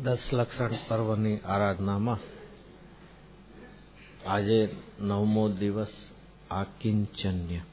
દસ લક્ષણ પર્વની આરાધનામાં આજે 9મો દિવસ આકિંચન્ય.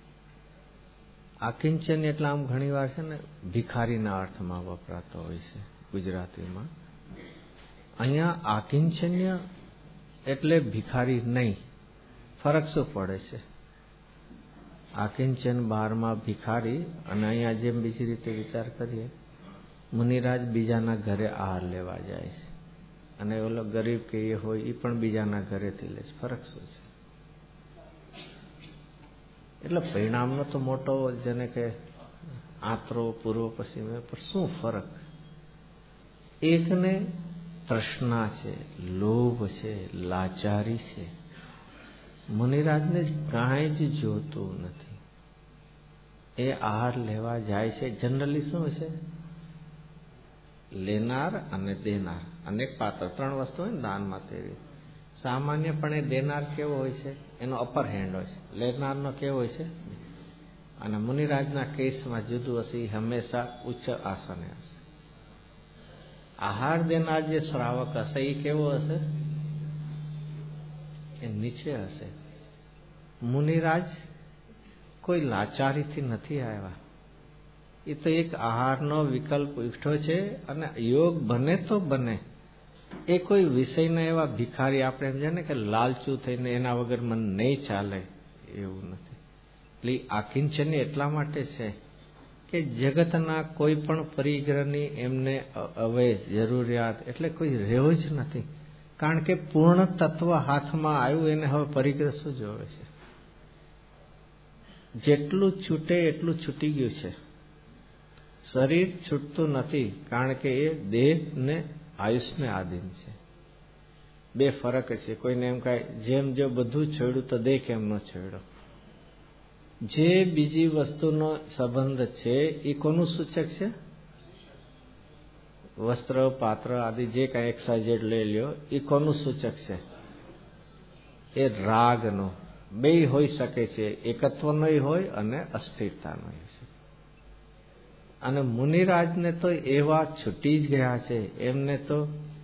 આકિંચન્ય એટલે આમ ઘણી વાર છે ને ભિખારીના અર્થમાં વપરાતો હોય છે ગુજરાતીમાં. અહીંયા આકિંચન્ય એટલે ભિખારી નહીં. ફરક શું પડે છે? આકિંચન 12માં ભિખારી અને અહીંયા જેમ બીજી રીતે વિચાર કરીએ, મુનિરાજ બીજાના ઘરે આહાર લેવા જાય છે અને ઓલો ગરીબ કે એ હોય એ પણ બીજાના ઘરેથી લે છે. ફરક શું છે? એટલે પરિણામનો તો મોટો જેને કે આંતરો પૂર્વ પશ્ચિમ, પણ શું ફરક? એકને તૃષ્ણા છે, લોભ છે, લાચારી છે. મુનિરાજને કાંઈ જ જોતું નથી. એ આહાર લેવા જાય છે. જનરલી શું છે? લેનાર અને દેનાર, અનેક પાત્ર, 3 વસ્તુ હોય ને દાનમાં. તેવી સામાન્યપણે દેનાર કેવો હોય છે? એનો અપર હેન્ડ હોય છે. લેનારનો કેવો હોય છે? અને મુનિરાજના કેસમાં જુદું હશે. હંમેશા ઉચ્ચ આસને હશે. આહાર દેનાર જે શ્રાવક હશે એ કેવો હશે? એ નીચે હશે. મુનિરાજ કોઈ લાચારીથી નથી આવ્યા. એ તો એક આહારનો વિકલ્પ ઉઠ્યો છે અને યોગ બને તો બને. એ કોઈ વિષયના એવા ભિખારી આપણે એમ જાણે કે લાલચુ થઈને એના વગર મન નહીં ચાલે એવું નથી. એટલે આકિંચન્ય એટલા માટે છે કે જગતના કોઈ પણ પરિગ્રહની એમને હવે જરૂરિયાત એટલે કોઈ રહ્યો જ નથી. કારણ કે પૂર્ણ તત્વ હાથમાં આવ્યું, એને હવે પરિગ્રહ શું જોવે છે? જેટલું છૂટે એટલું છૂટી ગયું છે. શરીર છૂટતું નથી, કારણ કે એ દેહ ને આયુષને આધીન છે. 2 ફરક છે. કોઈને એમ કહે જેમ જો બધું છોડ્યું તો દેહ કેમ ન છોડ્યો? જે બીજી વસ્તુનો સંબંધ છે એ કોનું સૂચક છે? વસ્ત્ર, પાત્ર આદિ જે કાંઈ એક્સાઇઝેડ લઈ લ્યો, એ કોનું સૂચક છે? એ રાગનો. 2 હોઈ શકે છે. એકત્વનો હોય અને અસ્થિરતાનો હોય છે. અને મુનિરાજને તો એવા છૂટી જ ગયા છે. એમને તો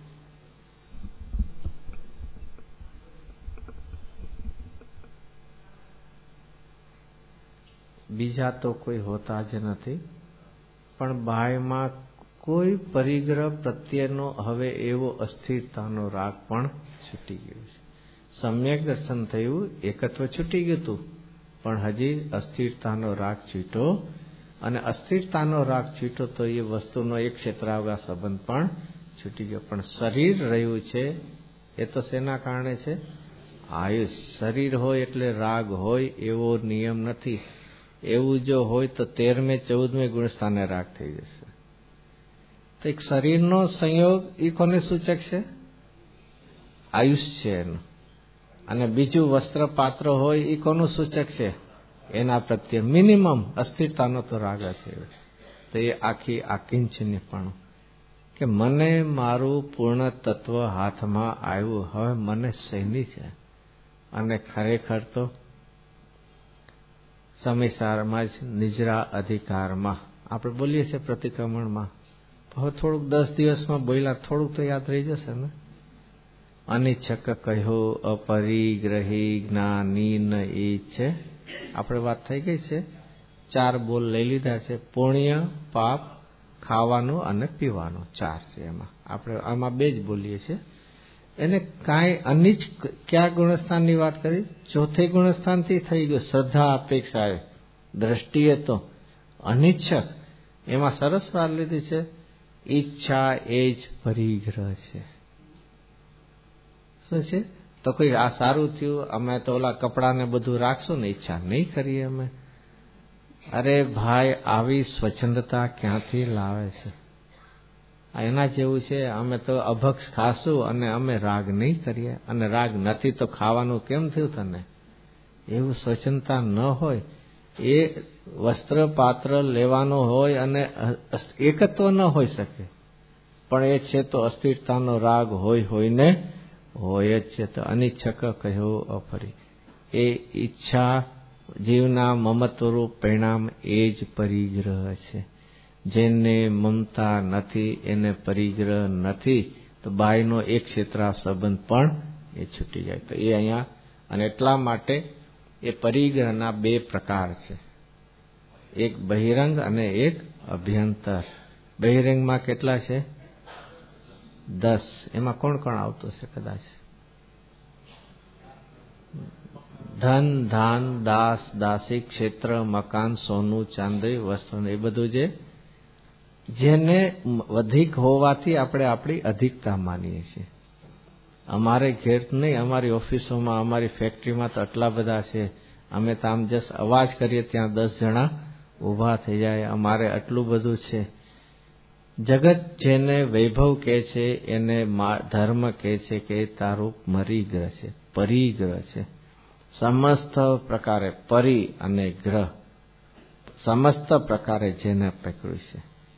બીજા તો કોઈ હોતા જ નથી. પણ બાયમાં કોઈ પરિગ્રહ પ્રત્યેનો હવે એવો અસ્થિરતાનો રાગ પણ છૂટી ગયો છે. સમ્યક દર્શન થયું, એકત્વ છૂટી ગયું હતું, પણ હજી અસ્થિરતાનો રાગ છૂટ્યો. અને અસ્થિરતાનો રાગ છૂટ્યો તો એ વસ્તુનો એક ક્ષેત્રાવગા સંબંધ પણ છૂટી ગયો. પણ શરીર રહ્યું છે એ તો શેના કારણે છે? આયુષ. શરીર હોય એટલે રાગ હોય એવો નિયમ નથી. એવું જો હોય તો 13મે 14મે ગુણસ્થાને રાગ થઈ જશે. તો એક શરીરનો સંયોગ એ કોને સૂચક છે? આયુષ છે એનું. અને બીજું વસ્ત્ર પાત્ર હોય એ કોનું સૂચક છે? એના પ્રત્યે મિનિમમ અસ્થિરતાનો તો રાગ હશે. તો એ આખી આકિંચન્યપણું કે મને મારું પૂર્ણ તત્વ હાથમાં આવ્યું, હવે મને શેની છે? અને ખરેખર તો સમયસારમાં જ નિજરા અધિકારમાં આપણે બોલીએ છીએ પ્રતિક્રમણમાં. હવે થોડુંક 10 દિવસમાં બોલ્યા, થોડુંક તો યાદ રહી જશે ને. અનિચ્છક કહ્યો, અપરિગ્રહી જ્ઞાની ન એ છે. આપણે વાત થઈ ગઈ છે. 4 બોલ લઈ લીધા છે. પુણ્ય, પાપ, ખાવાનું અને પીવાનું 4 છે. એમાં આપણે આમાં 2 જ બોલીએ છીએ. એને કાંઈ અનિચ્છ કયા ગુણસ્થાનની વાત કરી? 4થે ગુણસ્થાનથી થઈ ગયું. શ્રદ્ધા અપેક્ષાએ દ્રષ્ટિએ તો અનિચ્છક. એમાં સરસ વાત લીધી છે. ઈચ્છા એ જ પરિગ્રહ છે. શું છે? તો કોઈ આ સારું થયું, અમે તો ઓલા કપડાને બધું રાખશું ને, ઈચ્છા નહીં કરીએ અમે. અરે ભાઈ, આવી સ્વચ્છંદતા ક્યાંથી લાવે છે? એના જેવું છે. અમે તો અભક્ષ ખાશું અને અમે રાગ નહીં કરીએ. અને રાગ નથી તો ખાવાનું કેમ થયું તને? એવું સ્વચ્છંદતા ન હોય. એ વસ્ત્ર પાત્ર લેવાનો હોય અને એકત્વ ન હોઈ શકે, પણ એ છે તો અસ્થિરતાનો રાગ હોઈને હોય જ છે. તો અનિચ્છક કહ્યો અફરી. એ ઈચ્છા જીવના મમત્વરૂપ પરિણામ એ જ પરિગ્રહ છે. જેને મમતા નથી એને પરિગ્રહ નથી તો બાયનો એક ક્ષેત્ર સંબંધ પણ એ છૂટી જાય. તો એ અહીંયા અને એટલા માટે એ પરિગ્રહના બે પ્રકાર છે, એક બહિરંગ અને એક અભ્યંતર. બહિરંગમાં કેટલા છે? 10. એમાં કોણ કોણ આવતું છે? કદાચ ધન, ધાન, દાસ, દાસી, ક્ષેત્ર, મકાન, સોનું, ચાંદી, વસ્ત્ર, એ બધું જેને અધિક હોવાથી આપણે આપણી અધિકતા માનીએ છીએ. અમારે ઘેર નહીં, અમારી ઓફિસોમાં, અમારી ફેક્ટરીમાં તો આટલા બધા છે, અમે તો આમ જસ્ટ અવાજ કરીએ ત્યાં 10 જણા ઊભા થઈ જાય, અમારે આટલું બધું છે. જગત જેને વૈભવ કહે છે એને ધર્મ કહે છે કે તારું મરીગ્રહ છે, પરિગ્રહ છે. સમસ્ત પ્રકારે પરી અને ગ્રહ, સમસ્ત પ્રકારે જેને પકડ્યું છે.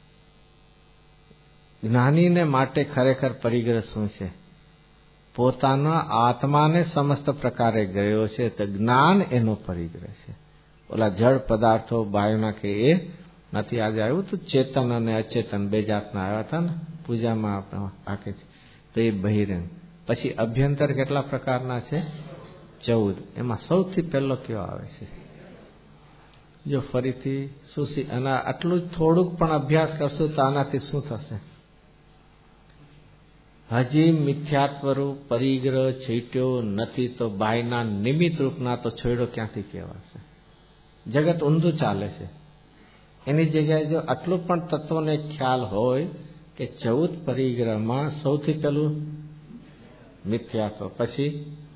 જ્ઞાનીને માટે ખરેખર પરિગ્રહ શું છે? પોતાના આત્માને સમસ્ત પ્રકારે ગ્રહ્યો છે, તો જ્ઞાન એનો પરિગ્રહ છે. ઓલા જળ પદાર્થો બાયોના કે એ નથી. આજે આવ્યું તો ચેતન અને અચેતન બે જાતના આવ્યા હતા ને પૂજામાં રાખે છે, તો એ બહિરંગ. પછી અભ્યંતર કેટલા પ્રકારના છે? 14. એમાં સૌથી પહેલો કયો આવે છે? જો ફરીથી શું અને આટલું થોડુંક પણ અભ્યાસ કરશું તો આનાથી શું થશે? હજી મિથ્યાત્વરૂપ પરિગ્રહ છૂટ્યો નથી તો બાયના નિમિત્ત રૂપના તો છોડ્યો ક્યાંથી કહેવાશે? જગત ઊંધું ચાલે છે. એની જગ્યાએ જો આટલું પણ તત્વને ખ્યાલ હોય કે 14 પરિગ્રહમાં સૌથી પહેલું મિથ્યાત્વ, પછી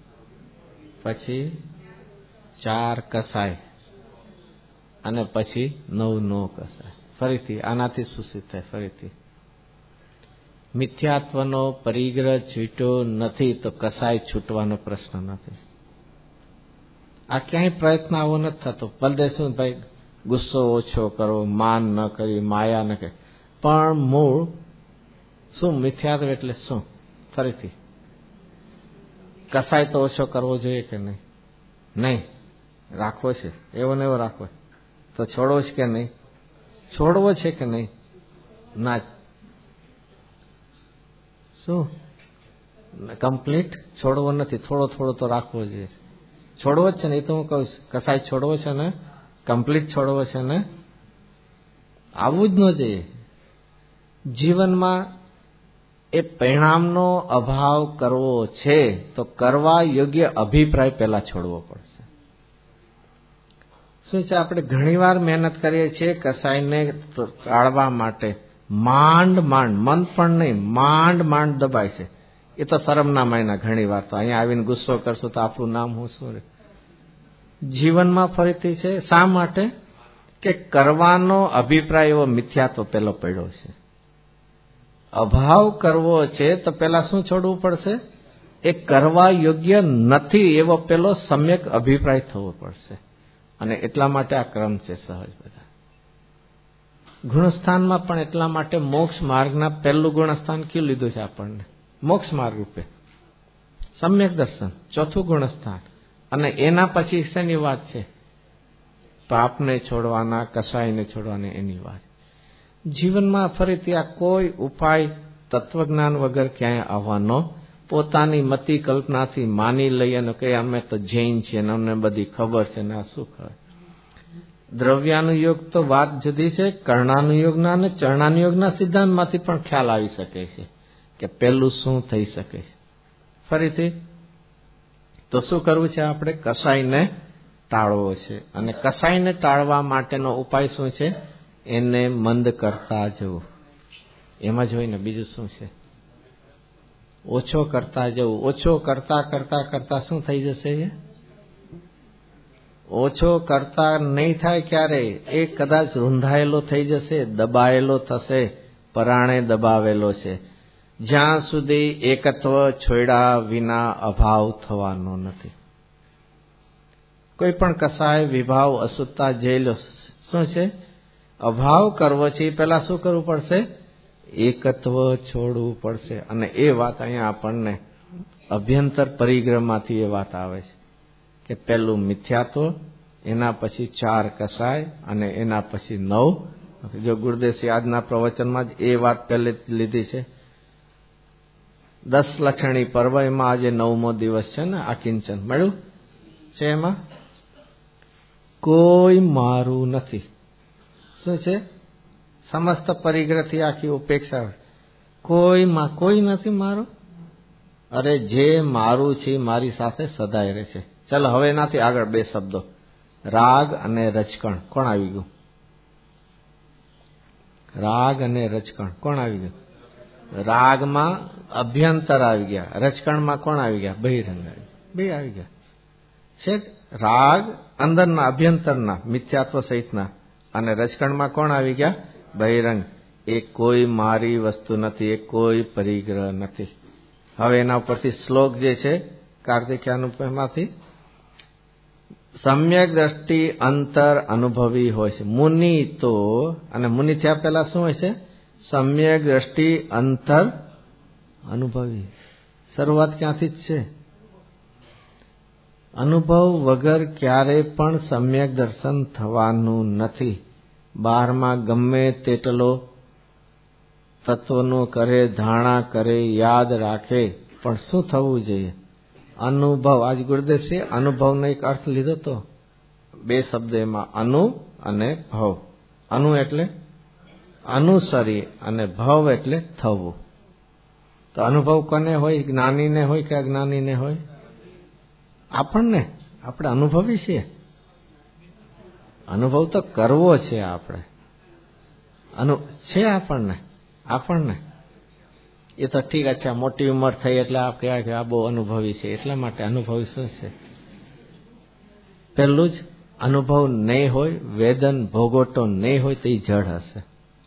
4 કસાય અને પછી 9 નો કસાય. ફરીથી આનાથી શું થાય? ફરીથી મિથ્યાત્વનો પરિગ્રહ છૂટ્યો નથી તો કસાય છૂટવાનો પ્રશ્ન નથી. આ ક્યાંય પ્રયત્ન આવો નથી થતો. ભલે શું ભાઈ ગુસ્સો ઓછો કરો, માન ન કરી, માયા ન કરી, પણ મૂળ શું? મિથ્યાત્વ એટલે શું? ફરીથી કસાય તો ઓછો કરવો જોઈએ કે નહીં? નહીં, રાખવો છે. એવો ને એવો રાખવો તો છોડવો છે કે નહીં? છોડવો છે કે નહીં? ના, શું કમ્પ્લીટ છોડવો નથી, થોડો થોડો તો રાખવો જોઈએ. છોડવો જ છે ને, એ તો હું કહું છું. કસાય છોડવો છે ને, કમ્પ્લીટ છોડવો છે ને, આવું જ ન જોઈએ જીવનમાં. એ પરિણામનો અભાવ કરવો છે તો કરવા યોગ્ય અભિપ્રાય પહેલા છોડવો પડશે. શું છે? આપણે ઘણીવાર મહેનત કરીએ છીએ કસાયને ટાળવા માટે, માંડ મન પણ નહીં, માંડ દબાય છે. એ તો શરમના માયના. ઘણી વાર તો અહીંયા આવીને ગુસ્સો કરશું તો આપણું નામ હું શું રે? જીવનમાં ફરીથી છે. શા માટે? કે કરવાનો અભિપ્રાય એવો મિથ્યાત્વ પેલો પડ્યો છે. અભાવ કરવો છે તો પેલા શું છોડવું પડશે? એ કરવા યોગ્ય નથી એવો પેલો સમ્યક અભિપ્રાય થવો પડશે. અને એટલા માટે આ ક્રમ છે સહજ. બધા ગુણસ્થાનમાં પણ એટલા માટે મોક્ષ માર્ગના પહેલું ગુણસ્થાન કયું લીધું છે આપણને? મોક્ષ માર્ગ રૂપે સમ્યક દર્શન, ચોથું ગુણસ્થાન. અને એના પછી શેની વાત છે? પાપને છોડવાના, કસાયને છોડવાની એની વાત. જીવનમાં ફરીથી આ કોઈ ઉપાય તત્વજ્ઞાન વગર ક્યાંય આવવાનો, પોતાની મતિ કલ્પનાથી માની લઈ અને કે અમે તો જૈન છીએ ને અમને બધી ખબર છે ને આ શું ખબર. દ્રવ્યાનુયોગ તો વાત જુદી છે. કર્ણાનુયોગના અને ચરણાનુયોગના સિદ્ધાંતમાંથી પણ ખ્યાલ આવી શકે છે કે પેલું શું થઈ શકે છે. ફરીથી તો શું કરવું છે? આપણે કસાયને ટાળવો છે. અને કસાયને ટાળવા માટેનો ઉપાય શું છે? એને મંદ કરતા જવું. એમાં જ હોય ને, બીજું શું છે? ઓછો કરતા જવું. ઓછો કરતા કરતા કરતા શું થઈ જશે? ઓછો કરતા નહીં થાય ક્યારે? એ કદાચ રૂંધાયેલો થઈ જશે, દબાયેલો થશે, પરાણે દબાવેલો છે. જ્યાં સુધી એકત્વ છોડ્યા વિના અભાવ થવાનો નથી. કોઈ પણ કસાય, વિભાવ, અશુદ્ધતા, જેલો શું છે? અભાવ કરવો છે. એ પહેલા શું કરવું પડશે? એકત્વ છોડવું પડશે. અને એ વાત અહીંયા આપણને અભ્યંતર પરિગ્રહમાંથી એ વાત આવે છે કે પહેલું મિથ્યાત્વ, એના પછી 4 કસાય અને એના પછી 9 જો ગુરુદેવશ્રી આજના પ્રવચનમાં જ એ વાત પહેલે લીધી છે. 10 લક્ષણી પર્વ, એમાં આજે 9મો દિવસ છે ને. આ કિંચન મળ્યું છે, એમાં કોઈ મારું નથી. શું છે? સમસ્ત પરિગ્રહથી આખી ઉપેક્ષા. કોઈ નથી મારું. અરે જે મારું છે મારી સાથે સદાય રહે છે. ચાલો હવે એનાથી આગળ 2 શબ્દો, રાગ અને રજકણ. કોણ આવી ગયું? રાગ અને રજકણ કોણ આવી ગયું? રાગમાં અભ્યંતર આવી ગયા, રજકણમાં કોણ આવી ગયા? બહિરંગ આવી. બે આવી ગયા છે. રાગ અંદરના અભ્યંતરના મિથ્યાત્વ સહિતના, અને રજકણમાં કોણ આવી ગયા? બહિરંગ. એ કોઈ મારી વસ્તુ નથી, એ કોઈ પરિગ્રહ નથી. હવે એના ઉપરથી શ્લોક જે છે કાર્તિકેયાનુપમાંથી, સમ્યક દ્રષ્ટિ અંતર અનુભવી હોય છે. મુનિ તો, અને મુનિ થયા પહેલા શું હોય છે? સમ્યક દ્રષ્ટિ અંતર અનુભવી. શરૂઆત ક્યાંથી જ છે? અનુભવ વગર ક્યારે પણ સમ્યક દર્શન થવાનું નથી. બહારમાં ગમે તેટલો તત્વનું કરે, ધારણા કરે, યાદ રાખે, પણ શું થવું જોઈએ? અનુભવ. આજ ગુરુદેવશ્રીએ અનુભવનો એક અર્થ લીધો તો 2 શબ્દ એમાં, અનુ અને ભવ. અનુ એટલે અનુસરી, અને ભવ એટલે થવું. તો અનુભવ કોને હોય? જ્ઞાનીને હોય કે અજ્ઞાનીને હોય? આપણને. આપણે અનુભવી છીએ. અનુભવ તો કરવો છે આપણે. છે આપણને એ તો ઠીક. અચ્છા, મોટી ઉંમર થઈ એટલે આપ કહેવાય કે આ બહુ અનુભવી છે. એટલા માટે અનુભવી શું છે? પહેલું જ અનુભવ નહીં હોય, વેદન ભોગવટો નહીં હોય તો એ જડ હશે.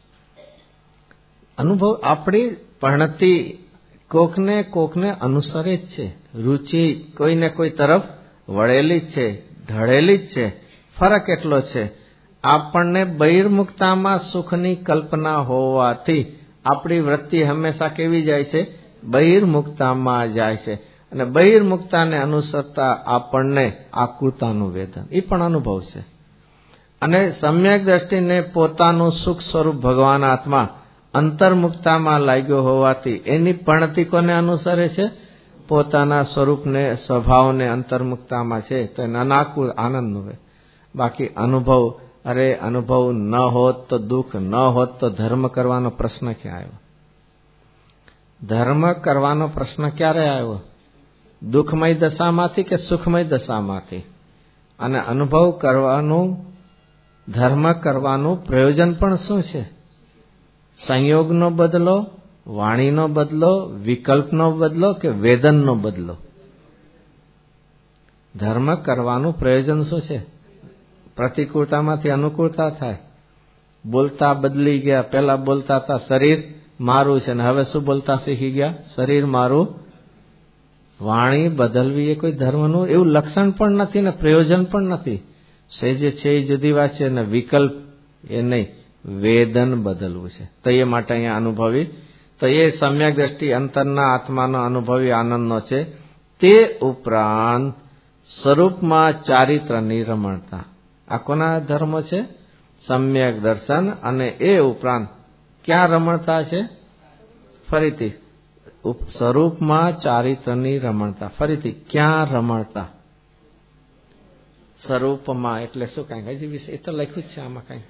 અનુભવ આપણી પણતી કોકને અનુસરે જ છે. રુચિ કોઈને કોઈ તરફ વળેલી જ છે, ઢળેલી જ છે. ફરક એટલો છે, આપણને બહિર્મુખતામાં સુખની કલ્પના હોવાથી આપણી વૃત્તિ હંમેશા કેવી જાય છે? બહિર્મુખતામાં જાય છે. અને બહિર્મુખતાને અનુસરતા આપણને આકુતાનું વેદન, એ પણ અનુભવ છે. અને સમ્યક દ્રષ્ટિને પોતાનું સુખ સ્વરૂપ ભગવાન આત્મા અંતર્મુખતામાં લાગ્યો હોવાથી એની પણતી કોને અનુસરે છે? પોતાના સ્વરૂપને, સ્વભાવને અંતર્મુખતામાં છે તો એને અનાકુળ આનંદ હોય. બાકી અનુભવ, અરે અનુભવ ન હોત તો દુઃખ, ન હોત તો ધર્મ કરવાનો પ્રશ્ન ક્યાં આવ્યો? ધર્મ કરવાનો પ્રશ્ન ક્યારે આવ્યો? દુઃખમય દશામાંથી કે સુખમય દશામાંથી? અને અનુભવ કરવાનું, ધર્મ કરવાનું પ્રયોજન પણ શું છે? સંયોગનો બદલો, વાણીનો બદલો, વિકલ્પનો બદલો કે વેદનનો બદલો? ધર્મ કરવાનું પ્રયોજન શું છે? પ્રતિકૂળતામાંથી અનુકૂળતા થાય. બોલતા બદલી ગયા. પહેલા બોલતા હતા શરીર મારું છે, ને હવે શું બોલતા શીખી ગયા? શરીર મારું. વાણી બદલવી એ કોઈ ધર્મનું એવું લક્ષણ પણ નથી ને પ્રયોજન પણ નથી. જે છે એ જુદી વાત છે, ને વિકલ્પ એ નહીં, વેદન બદલવું છે. તો એ માટે અહીંયા અનુભવી, તો એ સમ્યક દ્રષ્ટિ અંતરના આત્માનો અનુભવી આનંદનો છે. તે ઉપરાંત સ્વરૂપમાં ચારિત્રની રમણતા. આ કોના ધર્મો છે? સમ્યક દર્શન. અને એ ઉપરાંત ક્યાં રમણતા છે? ફરીથી સ્વરૂપમાં ચારિત્રની રમણતા. ફરીથી ક્યાં રમણતા? સ્વરૂપમાં એટલે શું? કઈ હજી વિશે એ તો લખ્યું જ છે આમાં. કઈ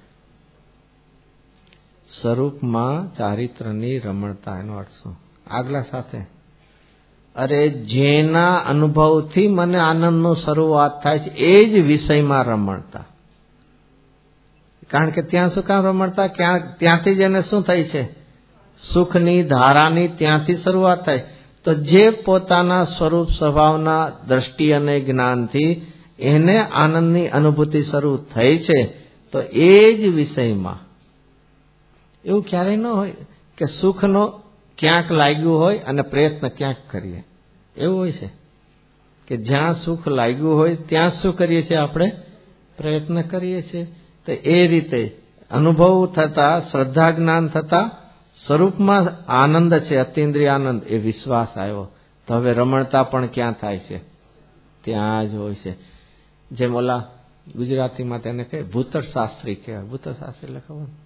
સ્વરૂપમાં ચારિત્રની રમણતા, એનો અર્થ શું? આગલા સાથે, અરે જેના અનુભવથી મને આનંદનો શરૂઆત થાય છે એ જ વિષયમાં રમણતા. કારણ કે ત્યાં શું કામ રમણતા? ત્યાંથી જ એને શું થાય છે? સુખની ધારાની ત્યાંથી શરૂઆત થાય. તો જે પોતાના સ્વરૂપ સ્વભાવના દ્રષ્ટિ અને જ્ઞાનથી એને આનંદની અનુભૂતિ શરૂ થઈ છે, તો એ જ વિષયમાં. એવું ક્યારેય ન હોય કે સુખનો ક્યાંક લાગ્યું હોય અને પ્રયત્ન ક્યાંક કરીએ. એવું હોય છે કે જ્યાં સુખ લાગ્યું હોય ત્યાં શું કરીએ છીએ? આપણે પ્રયત્ન કરીએ છીએ. તો એ રીતે અનુભવ થતા, શ્રદ્ધા જ્ઞાન થતા સ્વરૂપમાં આનંદ છે, અતિન્દ્રિય આનંદ, એ વિશ્વાસ આવ્યો. તો હવે રમણતા પણ ક્યાં થાય છે? ત્યાં જ હોય છે. જેમ ઓલા ગુજરાતીમાં તેને કહે ભૂતર શાસ્ત્રી કહેવાય. ભૂતર શાસ્ત્રી એટલે ખબર?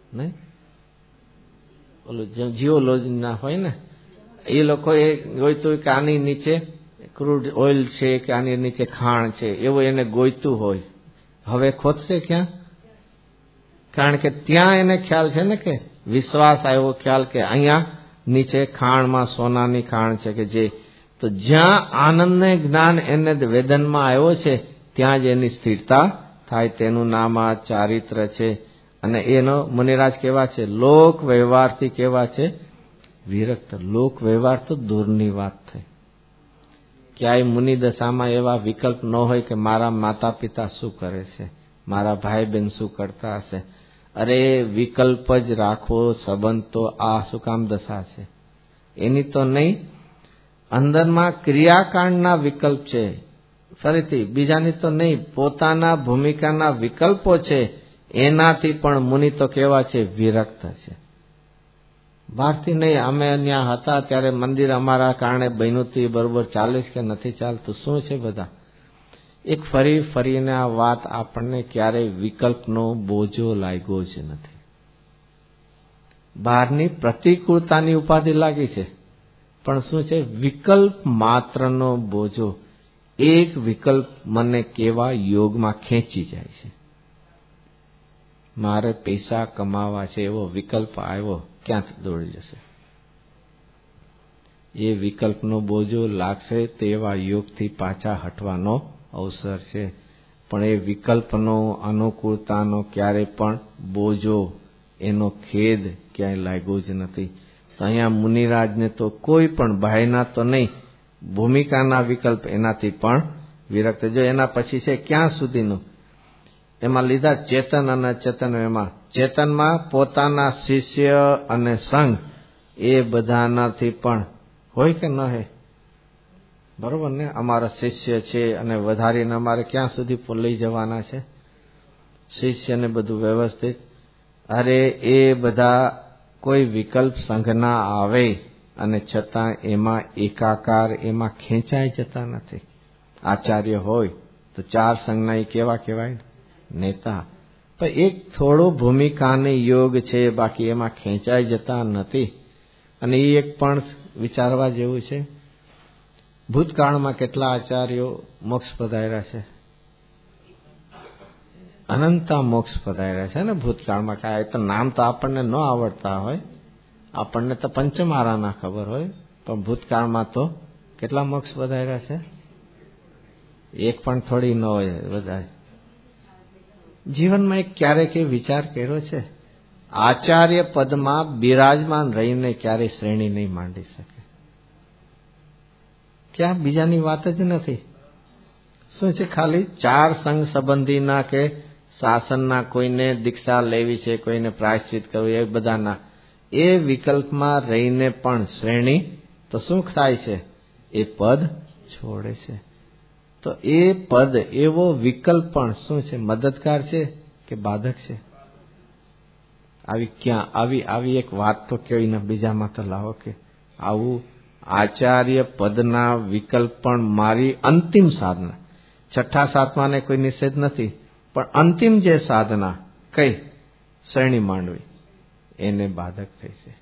નહીં? ઓલું જીઓલોજી ના હોય ને, એ લોકો એ ગોઈતું કે આની નીચે ક્રૂડ ઓઇલ છે કે આની નીચે ખાણ છે, એવું એને ગોઈતું હોય. હવે ખોદશે ક્યાં? કારણ કે ત્યાં એને ખ્યાલ છે ને, કે વિશ્વાસ આવ્યો, ખ્યાલ કે અહીંયા નીચે ખાણમાં સોનાની ખાણ છે કે જે, તો જ્યાં આનંદને જ્ઞાન એને વેદનમાં આવ્યો છે ત્યાં જ એની સ્થિરતા થાય. તેનું નામ આ ચારિત્ર છે. અને એનો મુનિરાજ કેવા છે? લોક વ્યવહારથી કેવા છે? વિરક્ત. લોક વ્યવહાર તો દૂરની વાત થઈ. ક્યાંય મુનિ દશામાં એવા વિકલ્પ ન હોય કે મારા માતા પિતા શું કરે છે, મારા ભાઈ બહેન શું કરતા હશે. અરે વિકલ્પ જ રાખવો સંબંધ તો આ શું કામ દશા છે એની તો નહીં. અંદરમાં ક્રિયાકાંડના વિકલ્પ છે, ફરીથી બીજાની તો નહીં, પોતાના ભૂમિકાના વિકલ્પો છે. એનાથી પણ મુનિ તો કેવા છે? વિરક્ત છે. બહારથી નહીં. અમે ત્યાં હતા ત્યારે મંદિર અમારા કારણે બન્યું હતું, બરોબર ચાલે છે કે નથી ચાલતું, શું છે બધા. એક ફરીને આ વાત આપણને ક્યારેય વિકલ્પનો બોજો લાગ્યો જ નથી. બહારની પ્રતિકૂળતાની ઉપાધિ લાગી છે, પણ શું છે? વિકલ્પ માત્રનો બોજો. એક વિકલ્પ મને કેવા યોગમાં ખેંચી જાય છે. મારે પૈસા કમાવા છે એવો વિકલ્પ આવ્યો, ક્યાંથી દોડી જશે? એ વિકલ્પનો બોજો લાગશે તેવા યોગથી પાછા હટવાનો અવસર છે. પણ એ વિકલ્પનો, અનુકૂળતાનો ક્યારેય પણ બોજો, એનો ખેદ ક્યાંય લાગ્યો જ નથી. તો અહીંયા મુનિરાજને તો કોઈ પણ ભાઈના તો નહીં, ભૂમિકાના વિકલ્પ એનાથી પણ વિરક્ત. જો એના પછી છે ક્યાં સુધીનું, એમાં લીધા ચેતન અને ચેતન. એમાં ચેતનમાં પોતાના શિષ્ય અને સંઘ એ બધાનાથી પણ હોય કે ન હોય? બરોબર ને? અમારા શિષ્ય છે અને વધારીને અમારે ક્યાં સુધી લઈ જવાના છે? શિષ્યને બધું વ્યવસ્થિત. અરે એ બધા કોઈ વિકલ્પ સંઘના આવે અને છતાં એમાં એકાકાર, એમાં ખેંચાઈ જતા નથી. આચાર્ય હોય તો ચાર સંઘના એ કેવા કહેવાય? નેતા. પણ એક થોડો ભૂમિકાને યોગ છે, બાકી એમાં ખેંચાઈ જતા નથી. અને એ એક પણ વિચારવા જેવું છે. ભૂતકાળમાં કેટલા આચાર્યો મોક્ષ પધાર્યા છે? અનંતા મોક્ષ પધાર્યા છે ને ભૂતકાળમાં. કાંઈ તો નામ તો આપણને ન આવડતા હોય, આપણને તો પંચમારાના ખબર હોય, પણ ભૂતકાળમાં તો કેટલા મોક્ષ પધાર્યા છે? એક પણ થોડી ન હોય બધા. જીવનમાં એક ક્યારેક એ વિચાર કર્યો છે, આચાર્ય પદમાં બિરાજમાન રહીને ક્યારેય શ્રેણી નહીં માંડી શકે. ક્યાં બીજાની વાત જ નથી. શું છે? ખાલી ચાર સંઘ સંબંધીના કે શાસનના, કોઈને દીક્ષા લેવી છે, કોઈને પ્રાયશ્ચિત કરવું, એ બધાના એ વિકલ્પમાં રહીને પણ શ્રેણી તો શું થાય છે? એ પદ છોડે છે. તો એ પદ, એવો વિકલ્પ પણ શું છે? મદદગાર છે કે બાધક છે? આવી ક્યાં આવી એક વાત તો કહીને બીજામાં તો લાવો કે આવું આચાર્ય પદના વિકલ્પ પણ મારી અંતિમ સાધના, છઠ્ઠા સાતમાને કોઈ નિષેધ નથી, પણ અંતિમ જે સાધના કઈ શ્રેણી માંડવી, એને બાધક થઈ છે.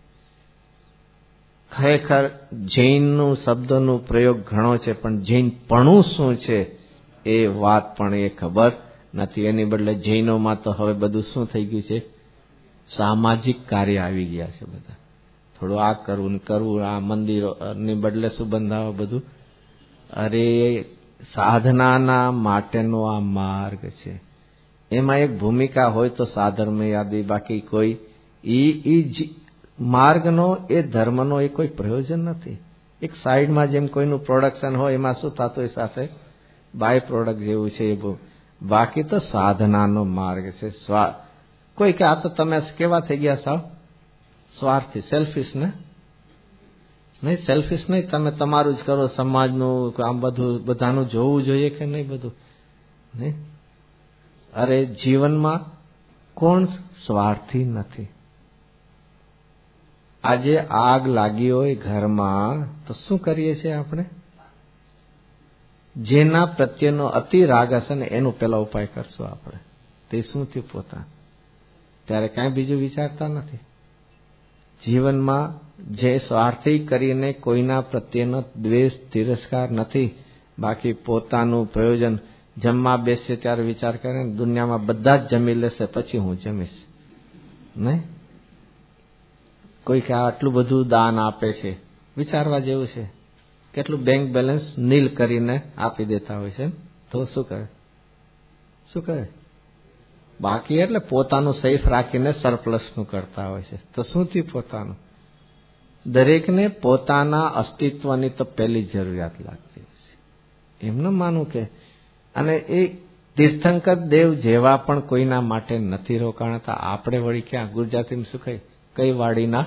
ખરેખર જૈનનું શબ્દનો પ્રયોગ ઘણો છે, પણ જૈનપણું શું છે એ વાત પણ એ ખબર નથી. એની બદલે જૈનોમાં તો હવે બધું શું થઈ ગયું છે? સામાજિક કાર્ય આવી ગયા છે બધા. થોડું આ કરવું, આ મંદિરોની બદલે શું બંધાવો બધું. અરે સાધનાના માટેનો આ માર્ગ છે. એમાં એક ભૂમિકા હોય તો સાધર્મ યાદી, બાકી કોઈ ઈ માર્ગનો, એ ધર્મનો એ કોઈ પ્રયોજન નથી. એક સાઈડમાં જેમ કોઈનું પ્રોડક્શન હોય, એમાં શું થતું હોય સાથે બાય પ્રોડક્ટ જેવું છે એ બહુ. બાકી તો સાધનાનો માર્ગ છે. કોઈ કે આ તો તમે કેવા થઈ ગયા સાવ સ્વાર્થી, સેલ્ફિશ ને? નહીં, સેલ્ફિશ નહીં. તમે તમારું જ કરો, સમાજનું આમ બધું બધાનું જોવું જોઈએ કે નહીં બધું? નહીં. અરે જીવનમાં કોણ સ્વાર્થી નથી? આજે આગ લાગી હોય ઘરમાં તો શું કરીએ છીએ આપણે? જેના પ્રત્યેનો અતિ રાગ હશે ને એનો પેલા ઉપાય કરશું આપણે. તે શું થયું? પોતા ત્યારે કાંઈ બીજું વિચારતા નથી. જીવનમાં જે સ્વાર્થી કરીને કોઈના પ્રત્યેનો દ્વેષ તિરસ્કાર નથી, બાકી પોતાનું પ્રયોજન. જમવા બેસે ત્યારે વિચાર કરે દુનિયામાં બધા જ જમી લેશે પછી હું જમીશ નહીં. કોઈ કે આટલું બધું દાન આપે છે, વિચારવા જેવું છે. કેટલું બેંક બેલેન્સ નીલ કરીને આપી દેતા હોય છે, તો શું કરે બાકી એટલે પોતાનું સેફ રાખીને સરપ્લસનું કરતા હોય છે. તો શું થયું પોતાનું? દરેકને પોતાના અસ્તિત્વની તો પહેલી જરૂરિયાત લાગતી હોય છે. એમને માનવું કે અને એ તીર્થંકર દેવ જેવા પણ કોઈના માટે નથી રોકાણતા. આપણે વળી ક્યાં ગુજરાતીમાં શું કઈ વાડીના.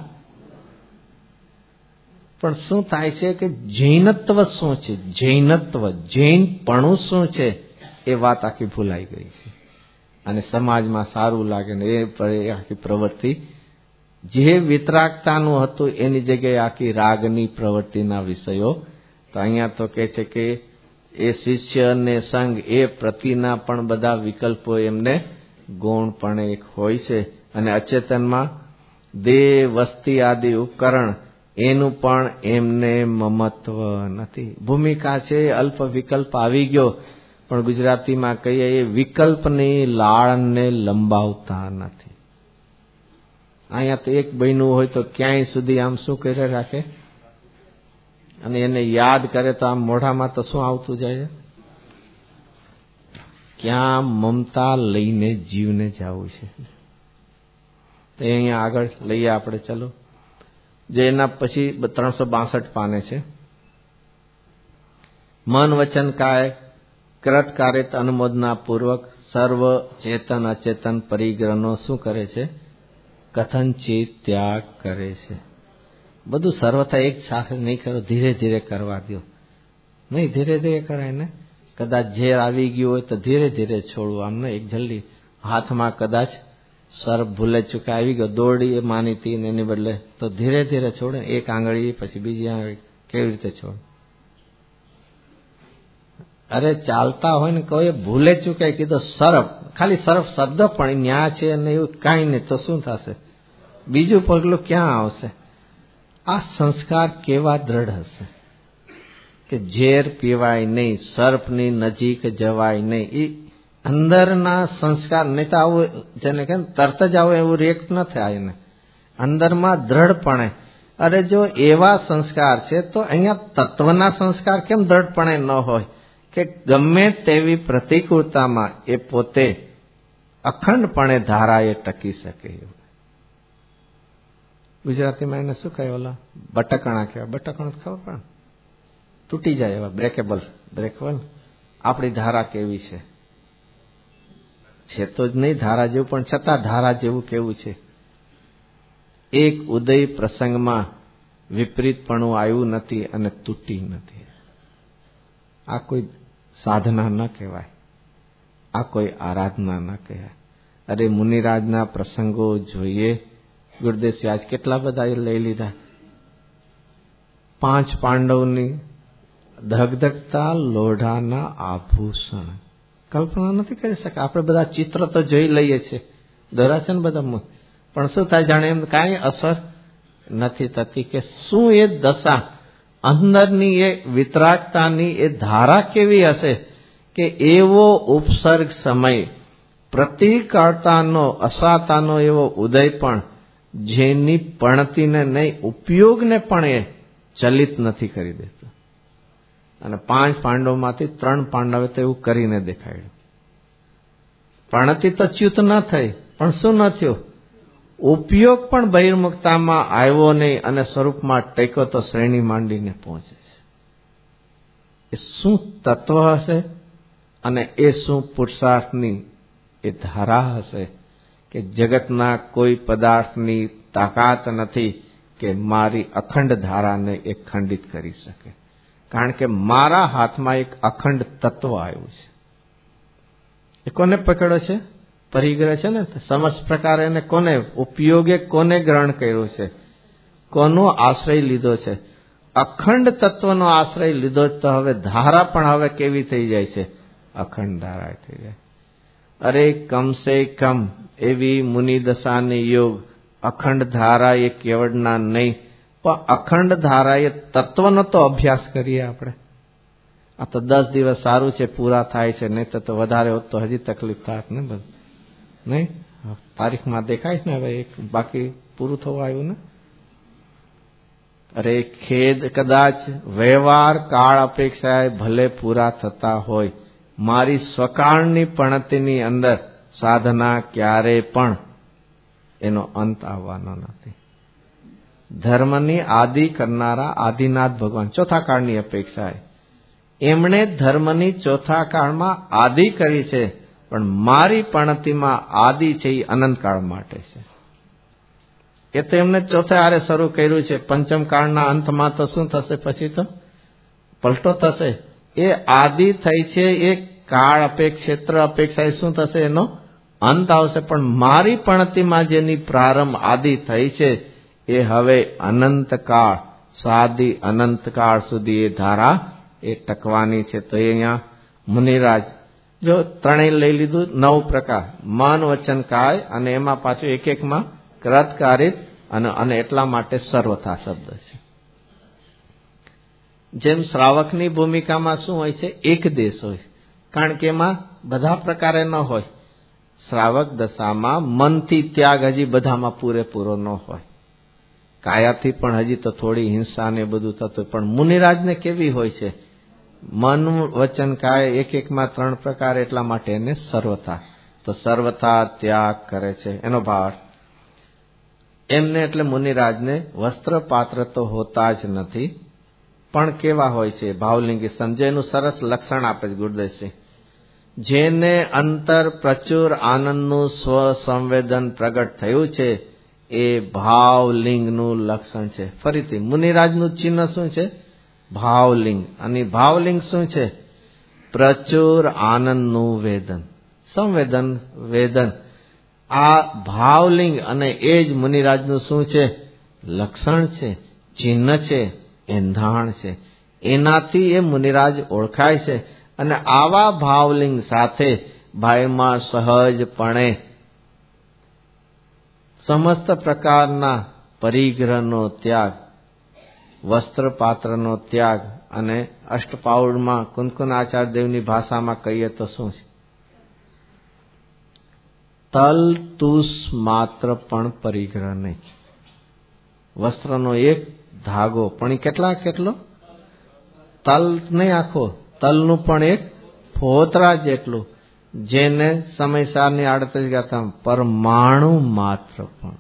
પણ શું થાય છે કે જૈનત્વ શું છે, જૈનપણું શું છે એ વાત આખી ભૂલાઈ ગઈ છે. અને સમાજમાં સારું લાગે ને એ આખી પ્રવૃત્તિ જે વિતરાગતાનું હતું એની જગ્યાએ આખી રાગની પ્રવૃત્તિના વિષયો. તો અહીંયા તો કહે છે કે એ શિષ્ય અને સંઘ એ પ્રતિના પણ બધા વિકલ્પો એમને ગૌણ પણ એક હોય છે. અને અચેતનમાં દેહ, વસ્તી આદિ ઉપકરણ એનું પણ એમને મમત્વ નથી. ભૂમિકા છે, અલ્પ વિકલ્પ આવી ગયો, પણ ગુજરાતીમાં કહીએ એ વિકલ્પની લાળને લંબાવતા નથી. અહીંયા તો એક બહેનું હોય તો ક્યાંય સુધી આમ શું કરી રાખે અને એને યાદ કરે તો આમ મોઢામાં તો શું આવતું જાય? ક્યાં મમતા લઈને જીવને જવું છે. તો અહીંયા આગળ લઈએ આપણે. ચલો, જે એના પછી 362 પાને છે. મન વચન કાય કૃત કાર્યત અનુમોદના પૂર્વક સર્વ ચેતન અચેતન પરિગ્રહનો શું કરે છે? કથનચિત ત્યાગ કરે છે. બધું સર્વથા એક સાથે નહીં કરો, ધીરે ધીરે કરવા દો. નહીં, ધીરે ધીરે કરાય ને. કદાચ ઝેર આવી ગયું હોય તો ધીરે ધીરે છોડવું. આમ ને એક જલ્દી. હાથમાં કદાચ સર્પ ભૂલે ચૂકે આવી ગયો, દોરડી એ માની હતી ને એની બદલે તો ધીરે ધીરે છોડે. એક આંગળી પછી બીજી આંગળી, કેવી રીતે છોડ? અરે ચાલતા હોય ને કોઈ ભૂલે ચૂકે કીધો સર્પ, ખાલી સર્પ શબ્દ પણ ન્યા છે અને એવું કાંઈ નહીં તો શું થશે? બીજું પગલું ક્યાં આવશે? આ સંસ્કાર કેવા દ્રઢ હશે કે ઝેર પીવાય નહીં, સર્પની નજીક જવાય નહીં. એ અંદરના સંસ્કાર. નહીં તો આવું જેને કે તરત જ આવું એવું રિએક્ટ ન થાય ને અંદરમાં દ્રઢપણે. અરે જો એવા સંસ્કાર છે તો અહીંયા તત્વના સંસ્કાર કેમ દ્રઢપણે ન હોય કે ગમે તેવી પ્રતિકૂળતામાં એ પોતે અખંડપણે ધારાએ ટકી શકે. ગુજરાતીમાં એને શું કહે? ઓલા બટકણા કહેવાય. બટકણું ખબર પણ તૂટી જાય એવા બ્રેકેબલ. આપણી ધારા કેવી છે તો જ નહીં ધારા જેવું, પણ છતાં ધારા જેવું કેવું છે? એક ઉદય પ્રસંગમાં વિપરીતપણું આવ્યું નથી અને તૂટી નથી. આ કોઈ સાધના ન કહેવાય, આ કોઈ આરાધના ન કહેવાય. અરે મુનિરાજના પ્રસંગો જોઈએ. ગુરુદેવસિંહ આજ કેટલા બધા લઈ લીધા. 5 પાંડવની ધગધગતા લોઢાના આભૂષણ કલ્પના નથી કરી શકે. આપણે બધા ચિત્ર તો જોઈ લઈએ છીએ, દોરા છે ને બધા, પણ શું થાય જાણે એમ કાંઈ અસર નથી થતી. કે શું એ દશા અંદરની એ વિતરાગતાની એ ધારા કેવી હશે કે એવો ઉપસર્ગ સમય પ્રતિકાળતાનો અસાતાનો એવો ઉદય પણ જેની પણતીને નહીં ઉપયોગને પણ એ ચલિત નથી કરી દેતો. અને 5 પાંડવોમાંથી 3 પાંડવે તો એવું કરીને દેખાડ્યું. પણતી તો ચ્યુત ન થઈ, પણ શું ન થયું? ઉપયોગ પણ બહિર્મુખતામાં આવ્યો નહીં અને સ્વરૂપમાં ટેકો તો શ્રેણી માંડીને પહોંચે છે. એ શું તત્વ હશે અને એ શું પુરુષાર્થની એ ધારા હશે કે જગતના કોઈ પદાર્થની તાકાત નથી કે મારી અખંડ ધારાને એ ખંડિત કરી શકે. કારણ કે મારા હાથમાં એક અખંડ તત્વ આવ્યું છે. એ કોને પકડ્યો છે? પરિગ્રહ છે ને. સમસ્ત પ્રકારે એને કોને ઉપયોગે કોને ગ્રહણ કર્યું છે? કોનો આશ્રય લીધો છે? અખંડ તત્વનો આશ્રય લીધો. તો હવે ધારા પણ હવે કેવી થઈ જાય છે? અખંડ ધારા થઈ જાય. અરે કમસે કમ એવી મુનિદશાની યોગ અખંડ ધારા એ કેવડના નહીં, પણ અખંડ ધારા એ તત્વનો તો અભ્યાસ કરીએ આપણે. આ તો 10 દિવસ સારું છે, પૂરા થાય છે, નહીં તો વધારે હોત તો હજી તકલીફ થાત ને બધું. નહીં તારીખમાં દેખાય ને હવે એક બાકી પૂરું થવા આવ્યું ને. અરે ખેદ, કદાચ વ્યવહાર કાળ અપેક્ષાએ ભલે પૂરા થતા હોય, મારી સ્વકાળની પણતીની અંદર સાધના ક્યારે પણ એનો અંત આવવાનો નથી. ધર્મની આદિ કરનારા આદિનાથ ભગવાન ચોથા કાળની અપેક્ષાએ એમણે ધર્મની ચોથા કાળમાં આદિ કરી છે, પણ મારી પણતીમાં આદિ છે એ અનંતકાળ માટે છે. એ તો એમને ચોથા હારે શરૂ કર્યું છે. પંચમ કાળના અંતમાં તો શું થશે? પછી તો પલટો થશે. એ આદિ થઈ છે, એ કાળ ક્ષેત્ર અપેક્ષા શું થશે? એનો અંત આવશે. પણ મારી પણતીમાં જેની પ્રારંભ આદિ થઈ છે એ હવે અનંતકાળ, સાદી અનંતકાળ સુધી એ ધારા એ ટકવાની છે. તો અહીંયા મુનિરાજ જો ત્રણેય લઈ લીધું, 9 પ્રકાર, મન વચન કાય, અને એમાં પાછું એક એકમાં કૃતકારિત અને એટલા માટે સર્વથા શબ્દ છે. જેમ શ્રાવકની ભૂમિકામાં શું હોય છે? એક દેશ હોય, કારણ કે એમાં બધા પ્રકારે ન હોય. શ્રાવક દશામાં મનથી ત્યાગ હજી બધામાં પૂરેપૂરો ન હોય, કાયાથી પણ હજી તો થોડી હિંસા ને બધું થતું. પણ મુનિરાજને કેવી હોય છે? મન વચન કાય એક એકમાં 3 પ્રકાર, એટલા માટે એને સર્વથા. તો સર્વથા ત્યાગ કરે છે એનો ભાવ એમને. એટલે મુનિરાજને વસ્ત્ર પાત્ર તો હોતા જ નથી, પણ કેવા હોય છે? ભાવલિંગી સમજેનું સરસ લક્ષણ આપે છે ગુરુદેવસિંહ. જેને અંતર પ્રચુર આનંદનું સ્વ સંવેદન પ્રગટ થયું છે એ ભાવલિંગનું લક્ષણ છે. ફરીથી મુનિરાજનું ચિહ્ન શું છે? ભાવલિંગ. અને ભાવલિંગ શું છે? પ્રચુર આનંદનું વેદન, સંવેદન, વેદન. આ ભાવલિંગ અને એ જ મુનિરાજનું શું છે? લક્ષણ છે, ચિહ્ન છે, એંધાણ છે. એનાથી એ મુનિરાજ ઓળખાય છે. અને આવા ભાવલિંગ સાથે ભાઈમાં સહજપણે સમસ્ત પ્રકારના પરિગ્રહનો ત્યાગ, વસ્ત્રપાત્રનો ત્યાગ, અને અષ્ટપાઉડમાં કુંકુન આચાર્ય દેવની ભાષામાં કહીએ તો શું છે? તલ તુસ માત્ર પણ પરિગ્રહ નહીં. વસ્ત્રનો એક ધાગો, પણ એ કેટલો? તલ નહીં આખો, તલનું પણ એક ફોતરા જેટલું, જેને સમયસારની 38 ગાથા પરમાણુ માત્ર પણ.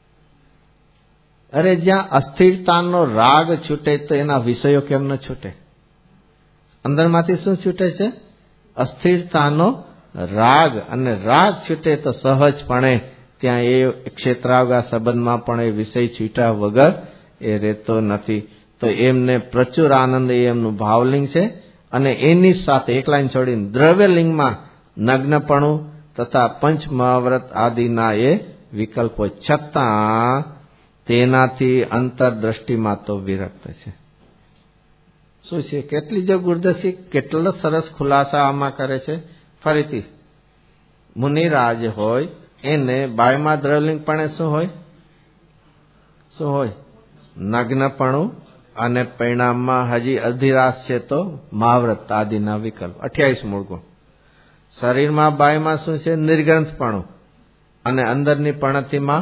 અરે જ્યાં અસ્થિરતાનો રાગ છૂટે તો એના વિષયો કેમ ન છૂટે? અંદરમાંથી શું છૂટે છે? અસ્થિરતાનો રાગ. અને રાગ છૂટે તો સહજપણે ત્યાં એ ક્ષેત્રાવગા સંબંધમાં પણ એ વિષય છૂટ્યા વગર એ રહેતો નથી. તો એમને પ્રચુર આનંદ એ એમનું ભાવલિંગ છે. અને એની સાથે એક લાઈન છોડીને દ્રવ્યલિંગમાં નગ્નપણું તથા પંચમહાવ્રત આદિના એ વિકલ્પો, છતાં તેનાથી અંતરદ્રષ્ટિમાં તો વિરક્ત છે. શું છે? કેટલી જો ગુરુદશી કેટલો સરસ ખુલાસા આમાં કરે છે. ફરીથી મુનિરાજ હોય એને બાયમાં દ્રવ્યલિંગપણે શું હોય? શું હોય? નગ્નપણું. અને પરિણામમાં હજી અધિરાશ છે તો મહાવ્રત આદિના વિકલ્પ, 28 મૂળ ગુણ. શરીરમાં બાયમાં શું છે? નિર્ગ્રંથપણું. અને અંદરની પણતીમાં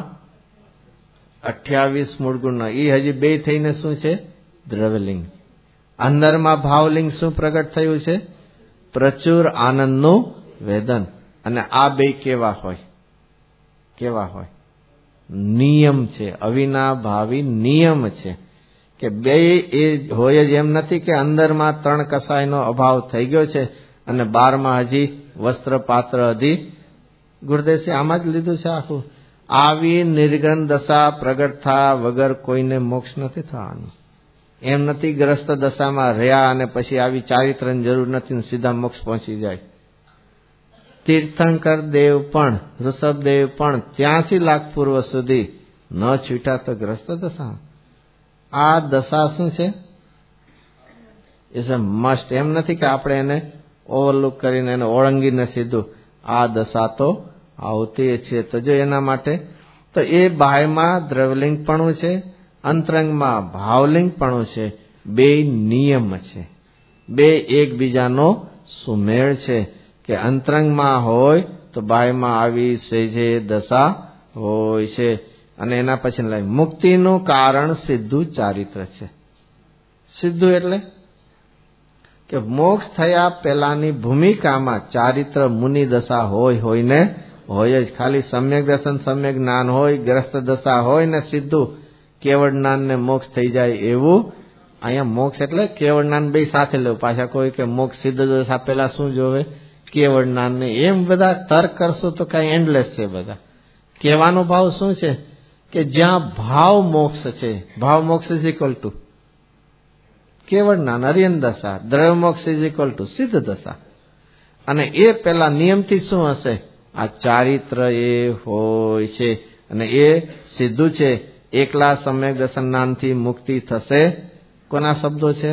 28 મૂળ ગુણ. એ હજી 2 થઈને શું છે? દ્રવ્યલિંગ. અંદરમાં ભાવલિંગ શું પ્રગટ થયું છે? પ્રચુર આનંદનું વેદન. અને આ 2 કેવા હોય? કેવા હોય? નિયમ છે, અવિનાભાવી નિયમ છે. કે 2 એ હોય જ એમ નથી કે અંદરમાં 3 કસાયનો અભાવ થઈ ગયો છે અને 12માં હજી વસ્ત્ર પાત્ર હજી. ગુરુદેવસિંહ આમાં જ લીધું છે આખું. આવી નિર્ગણ દશા પ્રગટ થયા વગર કોઈને મોક્ષ નથી થવાનું. એમ નથી ગ્રસ્ત દશામાં રહ્યા અને પછી આવી ચારિત્રની જરૂર નથી, સીધા મોક્ષ પહોંચી જાય. તીર્થંકર દેવ પણ, ઋષભદેવ પણ 83 લાખ પૂર્વ સુધી ન છૂટ્યા તો ગ્રસ્ત દશા. આ દશા શું છે? એ મસ્ટ. એમ નથી કે આપણે એને ઓવરલુક કરીને એને ઓળંગીને સીધું. આ દશા તો આવતી છે. તો જો એના માટે તો એ બાહ્યમાં દ્રવ્યલિંગપણું છે, અંતરંગમાં ભાવલિંગપણું છે. બે નિયમ છે, બે એકબીજાનો સુમેળ છે કે અંતરંગમાં હોય તો બાહ્યમાં આવી સેજે દશા હોય છે. અને એના પછી મુક્તિનું કારણ સીધું ચારિત્ર છે. સીધું એટલે કે મોક્ષ થયા પહેલાની ભૂમિકામાં ચારિત્ર મુનિ દશા હોય ને હોય જ. ખાલી સમ્યક દર્શન સમ્યક જ્ઞાન હોય, ગ્રસ્ત દશા હોય ને સીધું કેવળ જ્ઞાન ને મોક્ષ થઈ જાય એવું. અહીંયા મોક્ષ એટલે કેવળ જ્ઞાન બે સાથે લેવું. પાછા કોઈ કે મોક્ષ સિદ્ધ દશા પહેલા શું જોવે? કેવળ જ્ઞાન ને. એમ બધા તર્ક કરશું તો કઈ એન્ડલેસ છે બધા. કહેવાનો ભાવ શું છે કે જ્યાં ભાવ મોક્ષ છે, ભાવ મોક્ષ ઇઝ ઇક્વલ ટુ કેવળ જ્ઞાન અરિયન દશા, દ્રવ્ય મોક્ષ ઇઝ ઇક્વલ ટુ સિદ્ધ દશા. અને એ પેલા નિયમથી શું હશે? આ ચારિત્ર એ હોય છે. અને એ સીધું છે. એકલા સમ્યક દર્શન જ્ઞાનથી મુક્તિ થશે. કોના શબ્દો છે?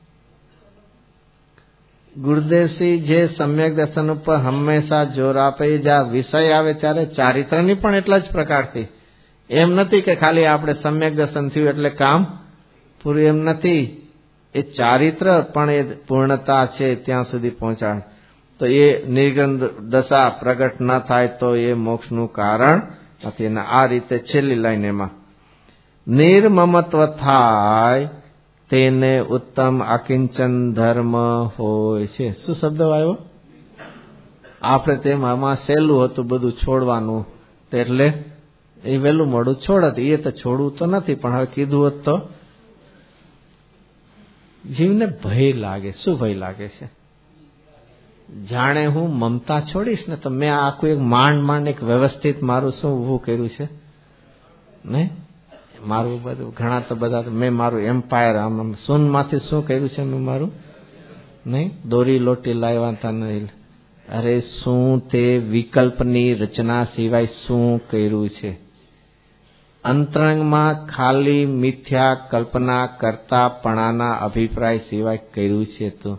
ગુરુદેવસિંહ જે સમ્યક દર્શન ઉપર હંમેશા જોર આપે, જ્યાં વિષય આવે ત્યારે ચારિત્રની પણ એટલા જ પ્રકારથી. એમ નથી કે ખાલી આપણે સમ્યક દર્શન થયું એટલે કામ પૂરું, એમ નથી. એ ચારિત્ર પણ એ પૂર્ણતા છે ત્યાં સુધી પહોંચાડે. તો એ નિર્ગુણ દશા પ્રગટ ન થાય તો એ મોક્ષનું કારણ નથી. અને આ રીતે છેલ્લી લાઈન એમાં નિર્મમત્વ થાય તેને ઉત્તમ અકિંચન ધર્મ હોય છે. શું શબ્દ આવ્યો? આપણે તેમાં સહેલું હતું બધું છોડવાનું, એટલે એ વહેલું મોડું છોડત. એ તો છોડવું તો નથી, પણ હવે કીધું હોત તો જીવને ભય લાગે. શું ભય લાગે છે? જાણે હું મમતા છોડીશ ને તો મેં આખું એક માંડ એક વ્યવસ્થિત મારું શું ઊભું કર્યું છે ને, મારું બધું ઘણા તો બધા મેં મારું એમ્પાયર આમ શૂન્યમાંથી શું કર્યું છે મેં મારું, નહીં દોરી લોટી લાવ્યા હતા નહીં. અરે શું તે વિકલ્પની રચના સિવાય શું કર્યું છે? અંતરંગમાં ખાલી મિથ્યા કલ્પના કરતાપણાના અભિપ્રાય સિવાય કર્યું છે. તો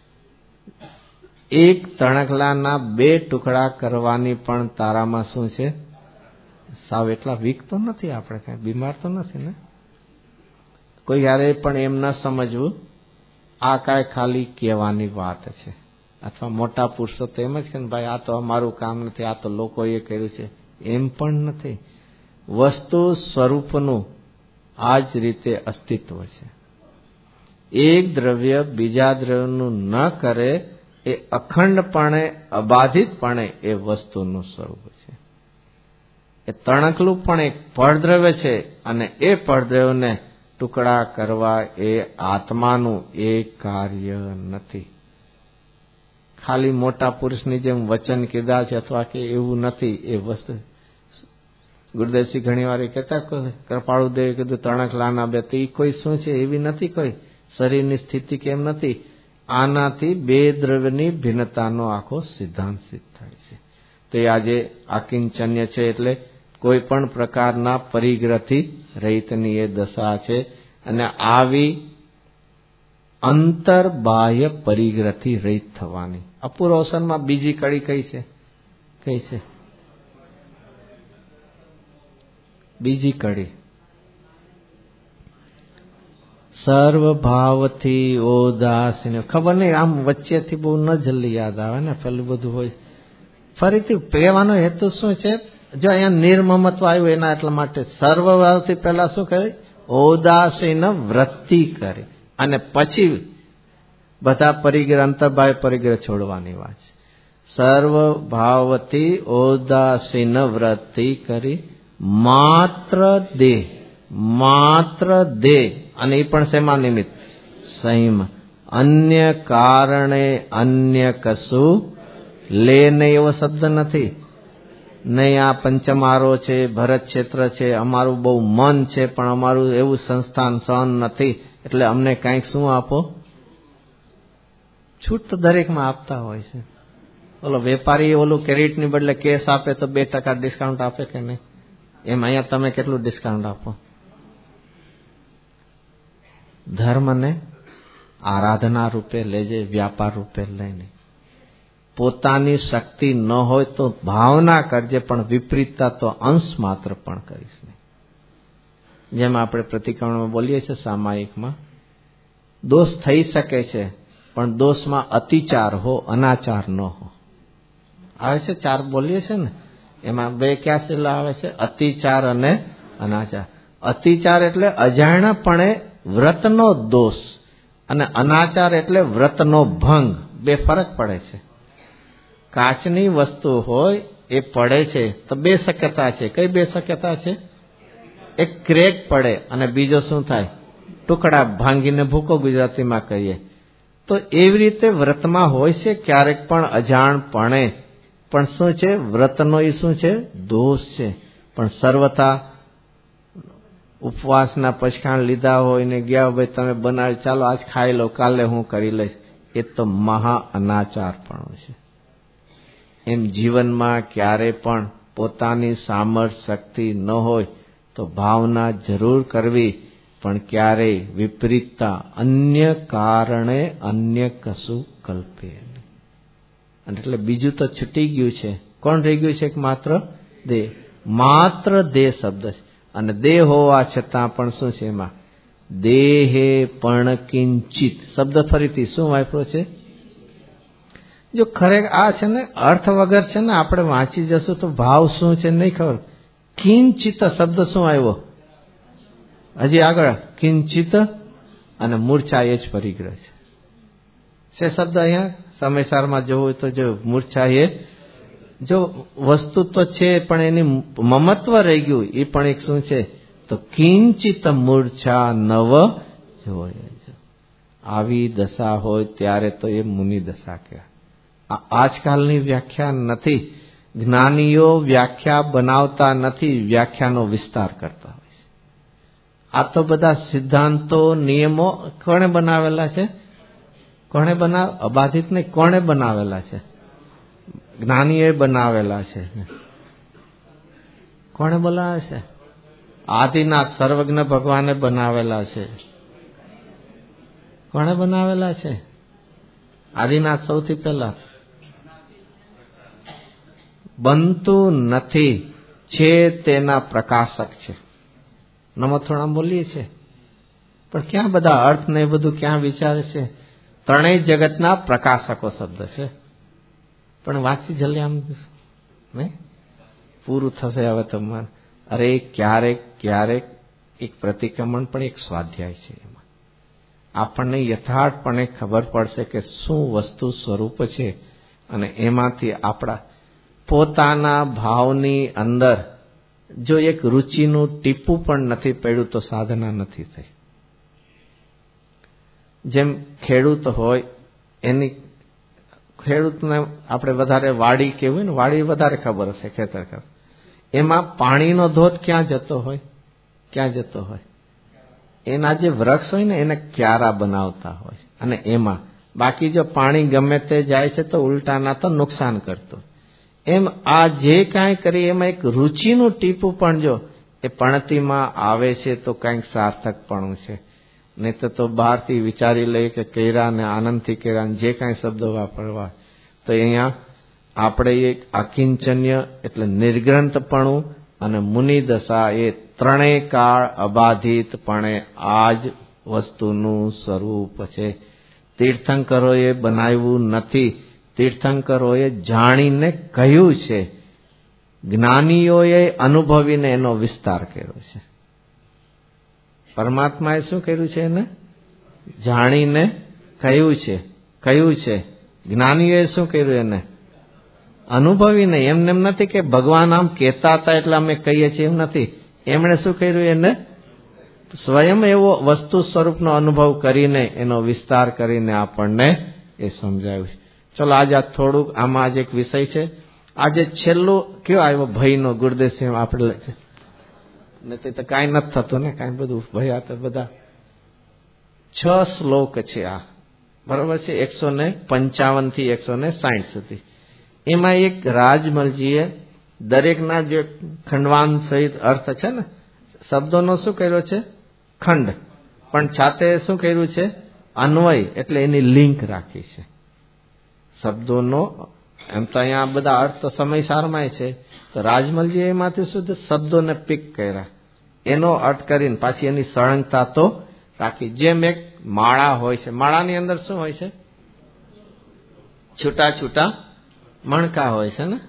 એક તણખલાના બે ટુકડા કરવાની પણ તારામાં શું છે? સાવ એટલા વીક તો નથી આપણે, કઈ બીમાર તો નથી ને. કોઈ યારે પણ એમ ન સમજવું આ કાંઈ ખાલી કહેવાની વાત છે. અથવા મોટા પુરુષો તો એમ જ કે ભાઈ આ તો અમારું કામ નથી, આ તો લોકોએ કર્યું છે, એમ પણ નથી. વસ્તુ સ્વરૂપનું આ જ રીતે અસ્તિત્વ છે. એક દ્રવ્ય બીજા દ્રવ્યનું ન કરે એ અખંડપણે અબાધિતપણે એ વસ્તુનું સ્વરૂપ છે. એ તણકલું પણ એક પડદ્રવ્ય છે અને એ પડદ્રવ્યને ટુકડા કરવા એ આત્માનું એ કાર્ય નથી. ખાલી મોટા પુરુષની જેમ વચન કીધા છે અથવા કે એવું નથી એ વસ્તુ. ગુરુદેવસિંહ ઘણી વાર કહેતા કૃપાળુ દેવે કીધું તણખલાના બે, તો એ કોઈ શું છે એવી નથી. કોઈ શરીરની સ્થિતિ કેમ નથી. આનાથી બે દ્રવ્યની ભિન્નતાનો આખો સિદ્ધાંત સિદ્ધ થાય છે. તો એ આજે આકિંચન્ય છે, એટલે કોઈ પણ પ્રકારના પરિગ્રહથી રહિતની એ દશા છે. અને આવી અંતર બાહ્ય પરિગ્રહથી રહિત થવાની અપૂર્વસનમાં બીજી કડી કઈ છે? કઈ છે બીજી કડી? સર્વભાવથી ઓદાસીન. ખબર નહીં, આમ વચ્ચેથી બહુ ન જલ્દી યાદ આવે ને, પેલું બધું હોય. ફરીથી કહેવાનો હેતુ શું છે? જો અહીંયા નિર્મમત્વ આવ્યું એના એટલા માટે સર્વભાવથી પહેલા શું કરે? ઓદાસીન વૃત્તિ કરે અને પછી બધા પરિગ્રહ અંતર્બાહ્ય પરિગ્રહ છોડવાની વાત છે. સર્વભાવથી ઓદાસીન વૃત્તિ કરી માત્ર દેહ અને એ પણ શેમાં નિમિત્ત? સંયમ. અન્ય કારણે અન્ય કશું લે નહીં એવો શબ્દ નથી. નહીં આ પંચમારો છે, ભરત ક્ષેત્ર છે, અમારું બહુ મન છે પણ અમારું એવું સંસ્થાન સહન નથી એટલે અમને કંઈક શું આપો? છૂટ તો દરેકમાં આપતા હોય છે. ઓલો વેપારી ઓલું કેરેટની બદલે કેસ આપે તો 2% ડિસ્કાઉન્ટ આપે કે નહીં? એમ અહીંયા તમે કેટલું ડિસ્કાઉન્ટ આપો? ધર્મને આરાધના રૂપે લેજે, વ્યાપાર રૂપે લઈને. પોતાની શક્તિ ન હોય તો ભાવના કરજે, પણ વિપરીતતા તો અંશ માત્ર પણ કરીશ નહીં. જેમ આપણે પ્રતિક્રમણમાં બોલીએ છીએ સામાયિકમાં, દોષ થઈ શકે છે પણ દોષમાં અતિચાર હો, અનાચાર ન હો. આવે છે 4 બોલીએ છે ને, એમાં 2 કયા છેલ્લા આવે છે? અતિચાર અને અનાચાર. અતિચાર એટલે અજાણ્યાપણે વ્રતનો દોષ, અને અનાચાર એટલે વ્રતનો ભંગ. 2 ફરક પડે છે. કાચની વસ્તુ હોય એ પડે છે તો 2 શક્યતા છે. કઈ 2 શક્યતા છે? એક ક્રેક પડે અને બીજો શું થાય? ટુકડા ભાંગીને ભૂકો ગુજરાતીમાં કહીએ. તો એવી રીતે વ્રતમાં હોય છે ક્યારેક પણ અજાણપણે, પણ શું છે? વ્રતનો એ શું છે? દોષ છે. પણ સર્વથા ઉપવાસના પછાણ લીધા હોય ને ગયા, ભાઈ તમે બનાવી, ચાલો આજ ખાઈ લો, કાલે હું કરી લઈશ, એ તો મહા અનાચાર પણ છે. એમ જીવનમાં ક્યારે પણ પોતાની સામર્થ્ય શક્તિ ન હોય તો ભાવના જરૂર કરવી, પણ ક્યારેય વિપરીતતા અન્ય કારણે અન્ય કશું કલ્પે. અને એટલે બીજું તો છૂટી ગયું છે. કોણ રહી ગયું છે? માત્ર દેહ. માત્ર દેહ શબ્દ છે. અને દેહ હોવા છતાં પણ શું છે એમાં? દેહે પણ કિંચિત શબ્દ ફરીથી શું વાપર્યો છે? જો ખરેખર આ છે ને અર્થ વગર છે ને આપણે વાંચી જશું તો ભાવ શું છે નહીં ખબર. કિંચિત શબ્દ શું આવ્યો? હજી આગળ કિંચિત અને મૂર્છા એ જ પરિગ્રહ છે શબ્દ. અહીંયા સમયસારમાં જોવું હોય તો જો મૂર્છા એ જો વસ્તુ તો છે પણ એની મમત્વ રહી ગયું, એ પણ એક શું છે? તો કિંચિત મૂર્છા નવ જોય. આવી દશા હોય ત્યારે તો એ મુનિ દશા કહેવાય. આજકાલની વ્યાખ્યા નથી. જ્ઞાનીઓ વ્યાખ્યા બનાવતા નથી, વ્યાખ્યાનો વિસ્તાર કરતા હોય છે. આ તો બધા સિદ્ધાંતો નિયમો કોણે બનાવેલા છે? કોણે અબાધિત નહીં, કોણે બનાવેલા છે? જ્ઞાનીઓએ બનાવેલા છે. કોણે બોલાવે છે? આદિનાથ સર્વજ્ઞ ભગવાને બનાવેલા છે. કોણે બનાવેલા છે? આદિનાથ સૌથી પહેલા. બનતું નથી, છે તેના પ્રકાશક છે. નમથોણા બોલીએ છે, પણ ક્યાં બધા અર્થ ને બધું ક્યાં વિચારે છે? ત્રણેય જગતના પ્રકાશકો શબ્દ છે. પણ વાંચી જલ્દી આમ નહીં પૂરું થશે હવે તમારે. અરે ક્યારેક ક્યારેક એક પ્રતિક્રમણ પણ એક સ્વાધ્યાય છે. એમાં આપણને યથાર્થપણે ખબર પડશે કે શું વસ્તુ સ્વરૂપ છે, અને એમાંથી આપણા પોતાના ભાવની અંદર જો એક રુચિનું ટીપું પણ નથી પડ્યું તો સાધના નથી થઈ. જેમ ખેડૂત હોય, એની ખેડૂતને આપણે વધારે વાડી કેવું ને, વાડી વધારે ખબર હશે, ખેતર ખબર. એમાં પાણીનો ધોધ ક્યાં જતો હોય? ક્યાં જતો હોય? એના જે વૃક્ષ હોય ને એને ક્યારા બનાવતા હોય, અને એમાં બાકી જો પાણી ગમે તે જાય છે તો ઉલટાના તો નુકસાન કરતો. એમ આ જે કાંઈ કરી એમાં એક રુચિનું ટીપું પણ જો એ પણતીમાં આવે છે તો કંઈક સાર્થકપણું છે. નહીં તો બહારથી વિચારી લઈએ કે કર્યા ને આનંદથી કર્યા, જે કાંઈ શબ્દો વાપરવા, તો અહીંયા આપણે એક અકિંચન્ય એટલે નિર્ગ્રંથપણું અને મુનિ દશા એ ત્રણેય કાળ અબાધિતપણે આ જ વસ્તુનું સ્વરૂપ છે. તીર્થંકરોએ બનાવ્યું નથી, તીર્થંકરોએ જાણીને કહ્યું છે. જ્ઞાનીઓએ અનુભવીને એનો વિસ્તાર કર્યો છે. પરમાત્માએ શું કર્યું છે? એને જાણીને કહ્યું છે. કહ્યું છે. જ્ઞાનીઓએ શું કર્યું? એને અનુભવીને. એમને એમ નથી કે ભગવાન આમ કહેતા હતા એટલે અમે કહીએ છીએ, એમ નથી. એમણે શું કર્યું? એને સ્વયં એવો વસ્તુ સ્વરૂપનો અનુભવ કરીને એનો વિસ્તાર કરીને આપણને એ સમજાવ્યું છે. ચલો આજે આ થોડુંક આમાં આજે એક વિષય છે. આજે છેલ્લું કયો આવ્યો? ભયનો. ગુરુદેવ આપણે લે છે નથી તો કાંઈ નથી થતું ને, કાંઈ બધું ભય તો બધા 6 શ્લોક છે આ, બરોબર છે? 155 થી 160 સુધી. એમાં એક રાજમલજીએ દરેકના જે ખંડવાન સહિત અર્થ છે ને, શબ્દોનો શું કર્યો છે? ખંડ. પણ છાતે શું કર્યું છે? અન્વય, એટલે એની લિંક રાખી છે. શબ્દોનો એમ તો અહીંયા બધા અર્થ તો સમયસારમાંય છે. તો રાજમલજી એમાંથી શુદ્ધ શબ્દોને પીક કર્યા, એનો અર્થ કરીને પાછી એની સળંગતા તો રાખી. જેમ એક માળા હોય છે, માળાની અંદર શું હોય છે? છૂટા છૂટા મણકા હોય છે ને.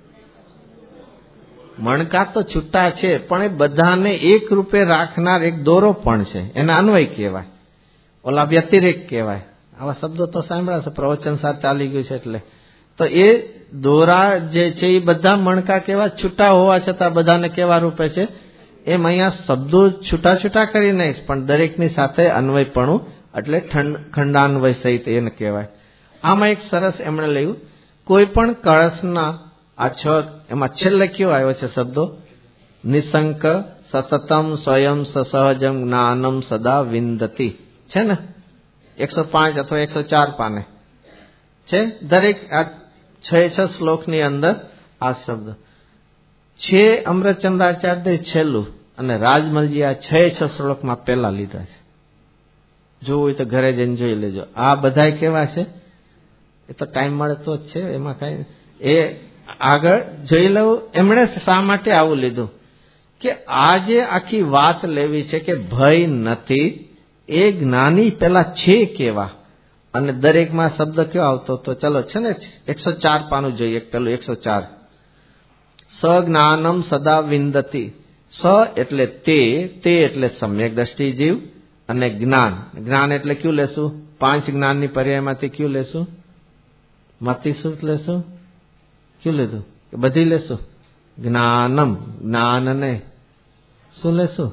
મણકા તો છૂટા છે, પણ એ બધાને એક રૂપે રાખનાર એક દોરો પણ છે, એને અન્વય કહેવાય, ઓલા વ્યતિરેક કહેવાય. આવા શબ્દો તો સાંભળ્યા છે, પ્રવચન સાર ચાલી ગયું છે એટલે. તો એ દોરા જે છે એ બધા મણકા કેવા છૂટા હોવા છતાં બધાને કેવા રૂપે છે, એમ અહીંયા શબ્દો છૂટા છૂટા કરી નહીં, પણ દરેકની સાથે અન્વયપણું, એટલે ખંડાન્વય સહિત એને કહેવાય. આમાં એક સરસ એમણે લખ્યું, કોઈ પણ કળશના આ 6, એમાં છેલ્લે કયો આવ્યો છે શબ્દો? નિશંક સતતમ સ્વયં સહજમ જ્ઞાનમ સદા વિંદતી છે ને. 105 અથવા 104 પાને છે. દરેક આ 6 શ્લોકની અંદર આ શબ્દ છે. અમૃતચંદ્રાચાર્ય છેલ્લું અને રાજમલજી આ 6 શ્લોકમાં પહેલા લીધા છે. જોવું હોય તો ઘરે જઈને જોઈ લેજો. આ બધા કેવા છે એ તો ટાઈમ મળે તો જ છે, એમાં કઈ એ આગળ જોઈ લઉં. એમણે શા માટે આવું લીધું કે આજે આખી વાત લેવી છે કે ભય નથી, એ જ્ઞાની પેલા છે કેવા, અને દરેકમાં શબ્દ કયો આવતો? તો ચલો છે ને 104 પાનું જોઈએ. પેલું 104, સ જ્ઞાનમ સદા વિંદતી. સ એટલે તે એટલે સમ્યક દ્રષ્ટિ જીવ, અને જ્ઞાન, જ્ઞાન એટલે કયું લેશું? 5 જ્ઞાનની પર્યાયમાંથી કયું લેશું? મતિ સૂત્ર લેશું? કયું લીધું? કે બધી લેશું? જ્ઞાનમ, જ્ઞાનને શું લેશું?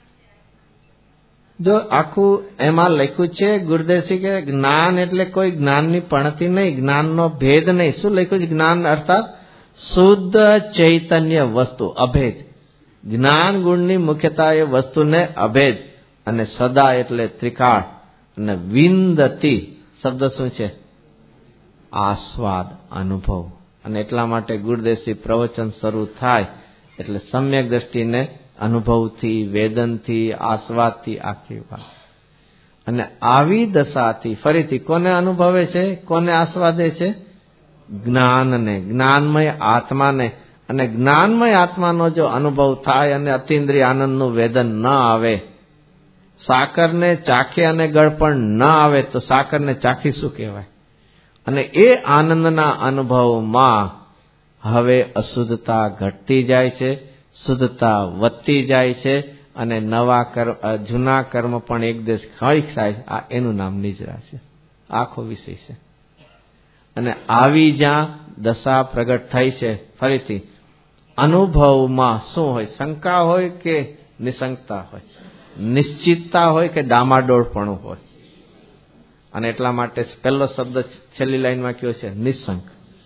જો આખું એમાં લખ્યું છે ગુરુદેવજી કે જ્ઞાન એટલે કોઈ જ્ઞાનની પણતી નહીં, જ્ઞાનનો ભેદ નહીં. શું લખ્યું છે? જ્ઞાન અર્થાત શુદ્ધ ચૈતન્ય વસ્તુ, અભેદ. જ્ઞાન ગુણની મુખ્યતા એ વસ્તુને અભેદ, અને સદા એટલે ત્રિકાળ, અને વિંદતી શબ્દ શું છે? આસ્વાદ, અનુભવ. અને એટલા માટે ગુરુદેવજી પ્રવચન શરૂ થાય એટલે સમ્યક દ્રષ્ટિને અનુભવથી, વેદનથી, આસ્વાદથી આખી વાત. અને આવી દશાથી ફરીથી કોને અનુભવે છે, કોને આસ્વાદે છે? જ્ઞાનને, જ્ઞાનમય આત્માને. અને જ્ઞાનમય આત્માનો જો અનુભવ થાય અને અતિન્દ્રિય આનંદનું વેદન ન આવે, સાકરને ચાખે અને ગળપણ ન આવે, તો સાકરને ચાખી શું કહેવાય? અને એ આનંદના અનુભવમાં હવે અશુદ્ધતા ઘટતી જાય છે, શુદ્ધતા વધતી જાય છે, અને નવા કર્મ, જૂના કર્મ પણ એક દેશ ખળીક થાય. આ એનું નામ નિજરા છે, આખો વિષય છે. અને આવી જ્યાં દશા પ્રગટ થઈ છે, ફરીથી અનુભવમાં શું હોય? શંકા હોય કે નિશંકતા હોય? નિશ્ચિતતા હોય કે ડામાડોળપણું હોય? અને એટલા માટે પહેલો શબ્દ છેલ્લી લાઈનમાં કયો છે? નિશંક.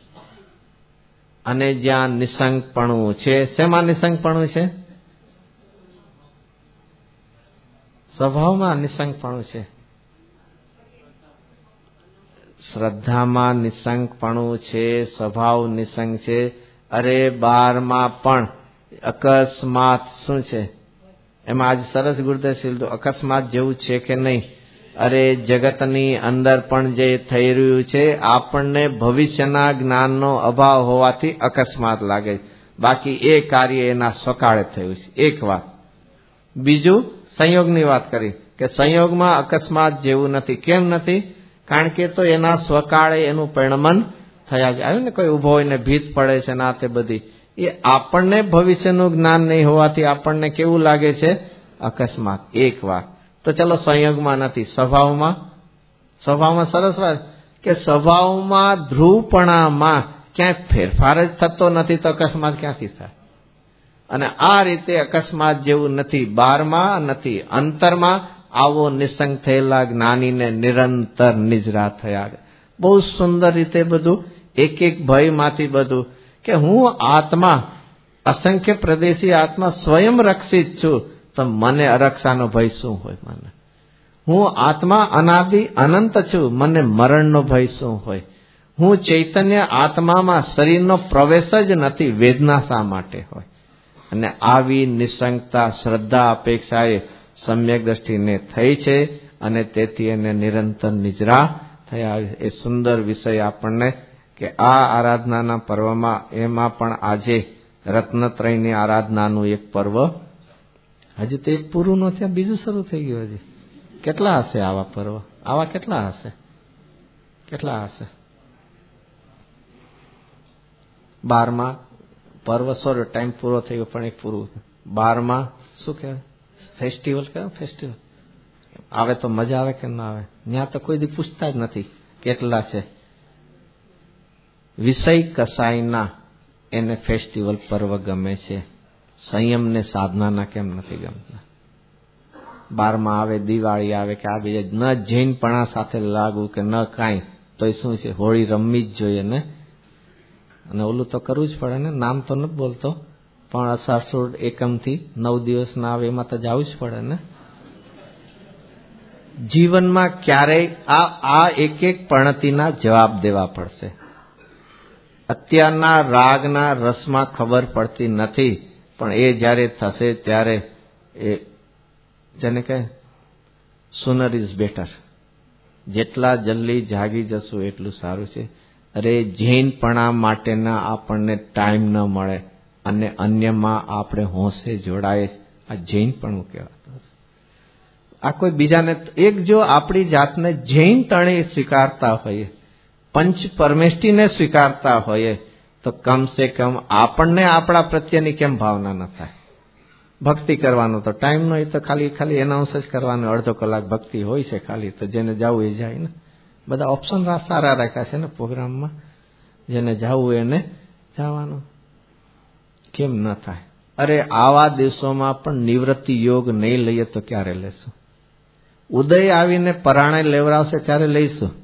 અને જ્યાં નિશંકપણું છે, શેમાં નિશંકપણું છે? સ્વભાવમાં નિશંકપણું છે, શ્રદ્ધામાં નિશંકપણું છે, સ્વભાવ નિશંક છે. અરે 12માં પણ અકસ્માત શું છે? એમાં આજ સરસ ગુરુદેવ સીધું અકસ્માત જેવું છે કે નહીં? અરે જગતની અંદર પણ જે થઈ રહ્યું છે, આપણને ભવિષ્યના જ્ઞાનનો અભાવ હોવાથી અકસ્માત લાગે, બાકી એ કાર્ય એના સ્વકાળે થયું છે. એક વાત. બીજું સંયોગની વાત કરી કે સંયોગમાં અકસ્માત જેવું નથી. કેમ નથી? કારણ કે તો એના સ્વકાળે એનું પરિણમન થયા જ આવ્યું ને. કોઈ ઉભો હોય ને ભીત પડે છે ના, તે બધી એ આપણને ભવિષ્યનું જ્ઞાન નહીં હોવાથી આપણને કેવું લાગે છે? અકસ્માત. એક વાત. તો ચલો સંયોગમાં નથી, સ્વભાવમાં. સ્વભાવમાં સરસ વાત કે સ્વભાવમાં ધ્રુવપણામાં ક્યાંય ફેરફાર જ થતો નથી, તો અકસ્માત ક્યાંથી થાય? અને આ રીતે અકસ્માત જેવું નથી, 12માં નથી, અંતરમાં આવો નિસંગ થયેલા જ્ઞાનીને નિરંતર નિજરા થયા. બહુ સુંદર રીતે બધું એક એક ભયમાંથી બધું કે હું આત્મા, અસંખ્ય પ્રદેશી આત્મા સ્વયં રક્ષિત છું, તો મને અરક્ષાનો ભય શું હોય? મને હું આત્મા અનાદિ અનંત છું, મને મરણનો ભય શું હોય? હું ચૈતન્ય આત્મામાં શરીરનો પ્રવેશ જ નથી, વેદના શા માટે હોય? અને આવી નિસંગતા શ્રદ્ધા અપેક્ષાએ સમ્યક દ્રષ્ટિને થઈ છે, અને તેથી એને નિરંતર નિજરા થયા. એ સુંદર વિષય આપણને કે આ આરાધનાના પર્વમાં એમાં પણ આજે રત્નત્રયની આરાધનાનું એક પર્વ, હજી તો એક પૂરું ન થયા, બીજું શરૂ થઈ ગયું. હજી કેટલા હશે આવા પર્વ? આવા કેટલા હશે? કેટલા હશે? 12મા પર્વ, સોરી ટાઈમ પૂરો થઈ ગયો, પણ એક પૂરું. 12મા શું કહેવાય? ફેસ્ટિવલ કહેવાય. ફેસ્ટિવલ આવે તો મજા આવે કે ના આવે? ત્યાં તો કોઈ દી પૂછતા જ નથી કેટલા છે. વિષય કસાયના એને ફેસ્ટિવલ પર્વ ગમે છે, સંયમ ને સાધનાના કેમ નથી ગમતા? 12મા આવે, દિવાળી આવે કે આ બીજા ન જૈનપણા સાથે લાગુ કે ન કાંઈ, તો એ શું છે? હોળી રમવી જ જોઈએ ને. અને ઓલું તો કરવું જ પડે ને. નામ તો નથી બોલતો, પણ અષાઢ સુદ એકમથી 9 દિવસ ના આવે એમાં તો જવું જ પડે ને. જીવનમાં ક્યારેય આ એક એક પણતીના જવાબ દેવા પડશે. અત્યારના રાગના રસમાં ખબર પડતી નથી, પણ એ જ્યારે થશે ત્યારે એ જેને કહે સુનર ઇઝ બેટર. જેટલા જલ્દી જાગી જશું એટલું સારું છે. અરે જૈનપણા માટેના આપણને ટાઈમ ન મળે અને અન્યમાં આપણે હોંશે જોડાય, આ જૈનપણું કહેવાતું. આ કોઈ બીજાને એક જો આપણી જાતને જૈન તણે સ્વીકારતા હોઈએ, પંચ પરમેષ્ટિને સ્વીકારતા હોઈએ, તો કમસે કમ આપણને આપણા પ્રત્યેની કેમ ભાવના ન થાય? ભક્તિ કરવાનો તો ટાઈમ નો, એ તો ખાલી એનાઉન્સ જ કરવાનો. અડધો કલાક ભક્તિ હોય છે ખાલી, તો જેને જવું એ જાય ને. બધા ઓપ્શન સારા રાખ્યા છે ને પ્રોગ્રામમાં, જેને જવું એને જવાનું. કેમ ન થાય? અરે આવા દિવસોમાં પણ નિવૃત્તિ યોગ નહીં લઈએ તો ક્યારે લેશું? ઉદય આવીને પરાણે લેવડાવશે ત્યારે લઈશું.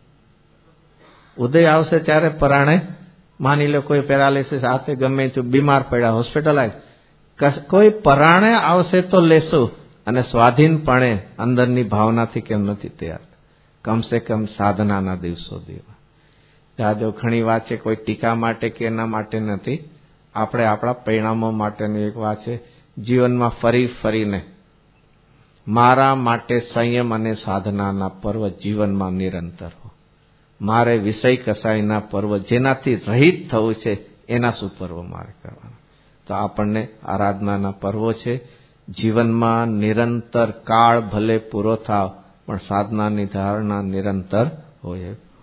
ઉદય આવશે ત્યારે પરાણે, માની લો કોઈ પેરાલિસિસ આતે ગમે તો બીમાર પડ્યા, હોસ્પિટલાઇઝ, કોઈ પરાણે આવશે તો લેશું. અને સ્વાધીનપણે અંદરની ભાવનાથી કેમ નથી તૈયાર? કમસે કમ સાધનાના દિવસો દેવા. જાદવ ઘણી વાત છે, કોઈ ટીકા માટે કે એના માટે નથી, આપણે આપણા પરિણામો માટેની એક વાત છે. જીવનમાં ફરી ફરીને મારા માટે સંયમ અને સાધનાના પર્વ જીવનમાં નિરંતર હો. મારે વિષય કસાયના પર્વ, જેનાથી રહિત થવું છે, એના શું પર્વ મારે કરવાના? તો આપણને આરાધનાના પર્વો છે. જીવનમાં નિરંતર, કાળ ભલે પૂરો થાવ પણ સાધનાની ધારણા નિરંતર હોય.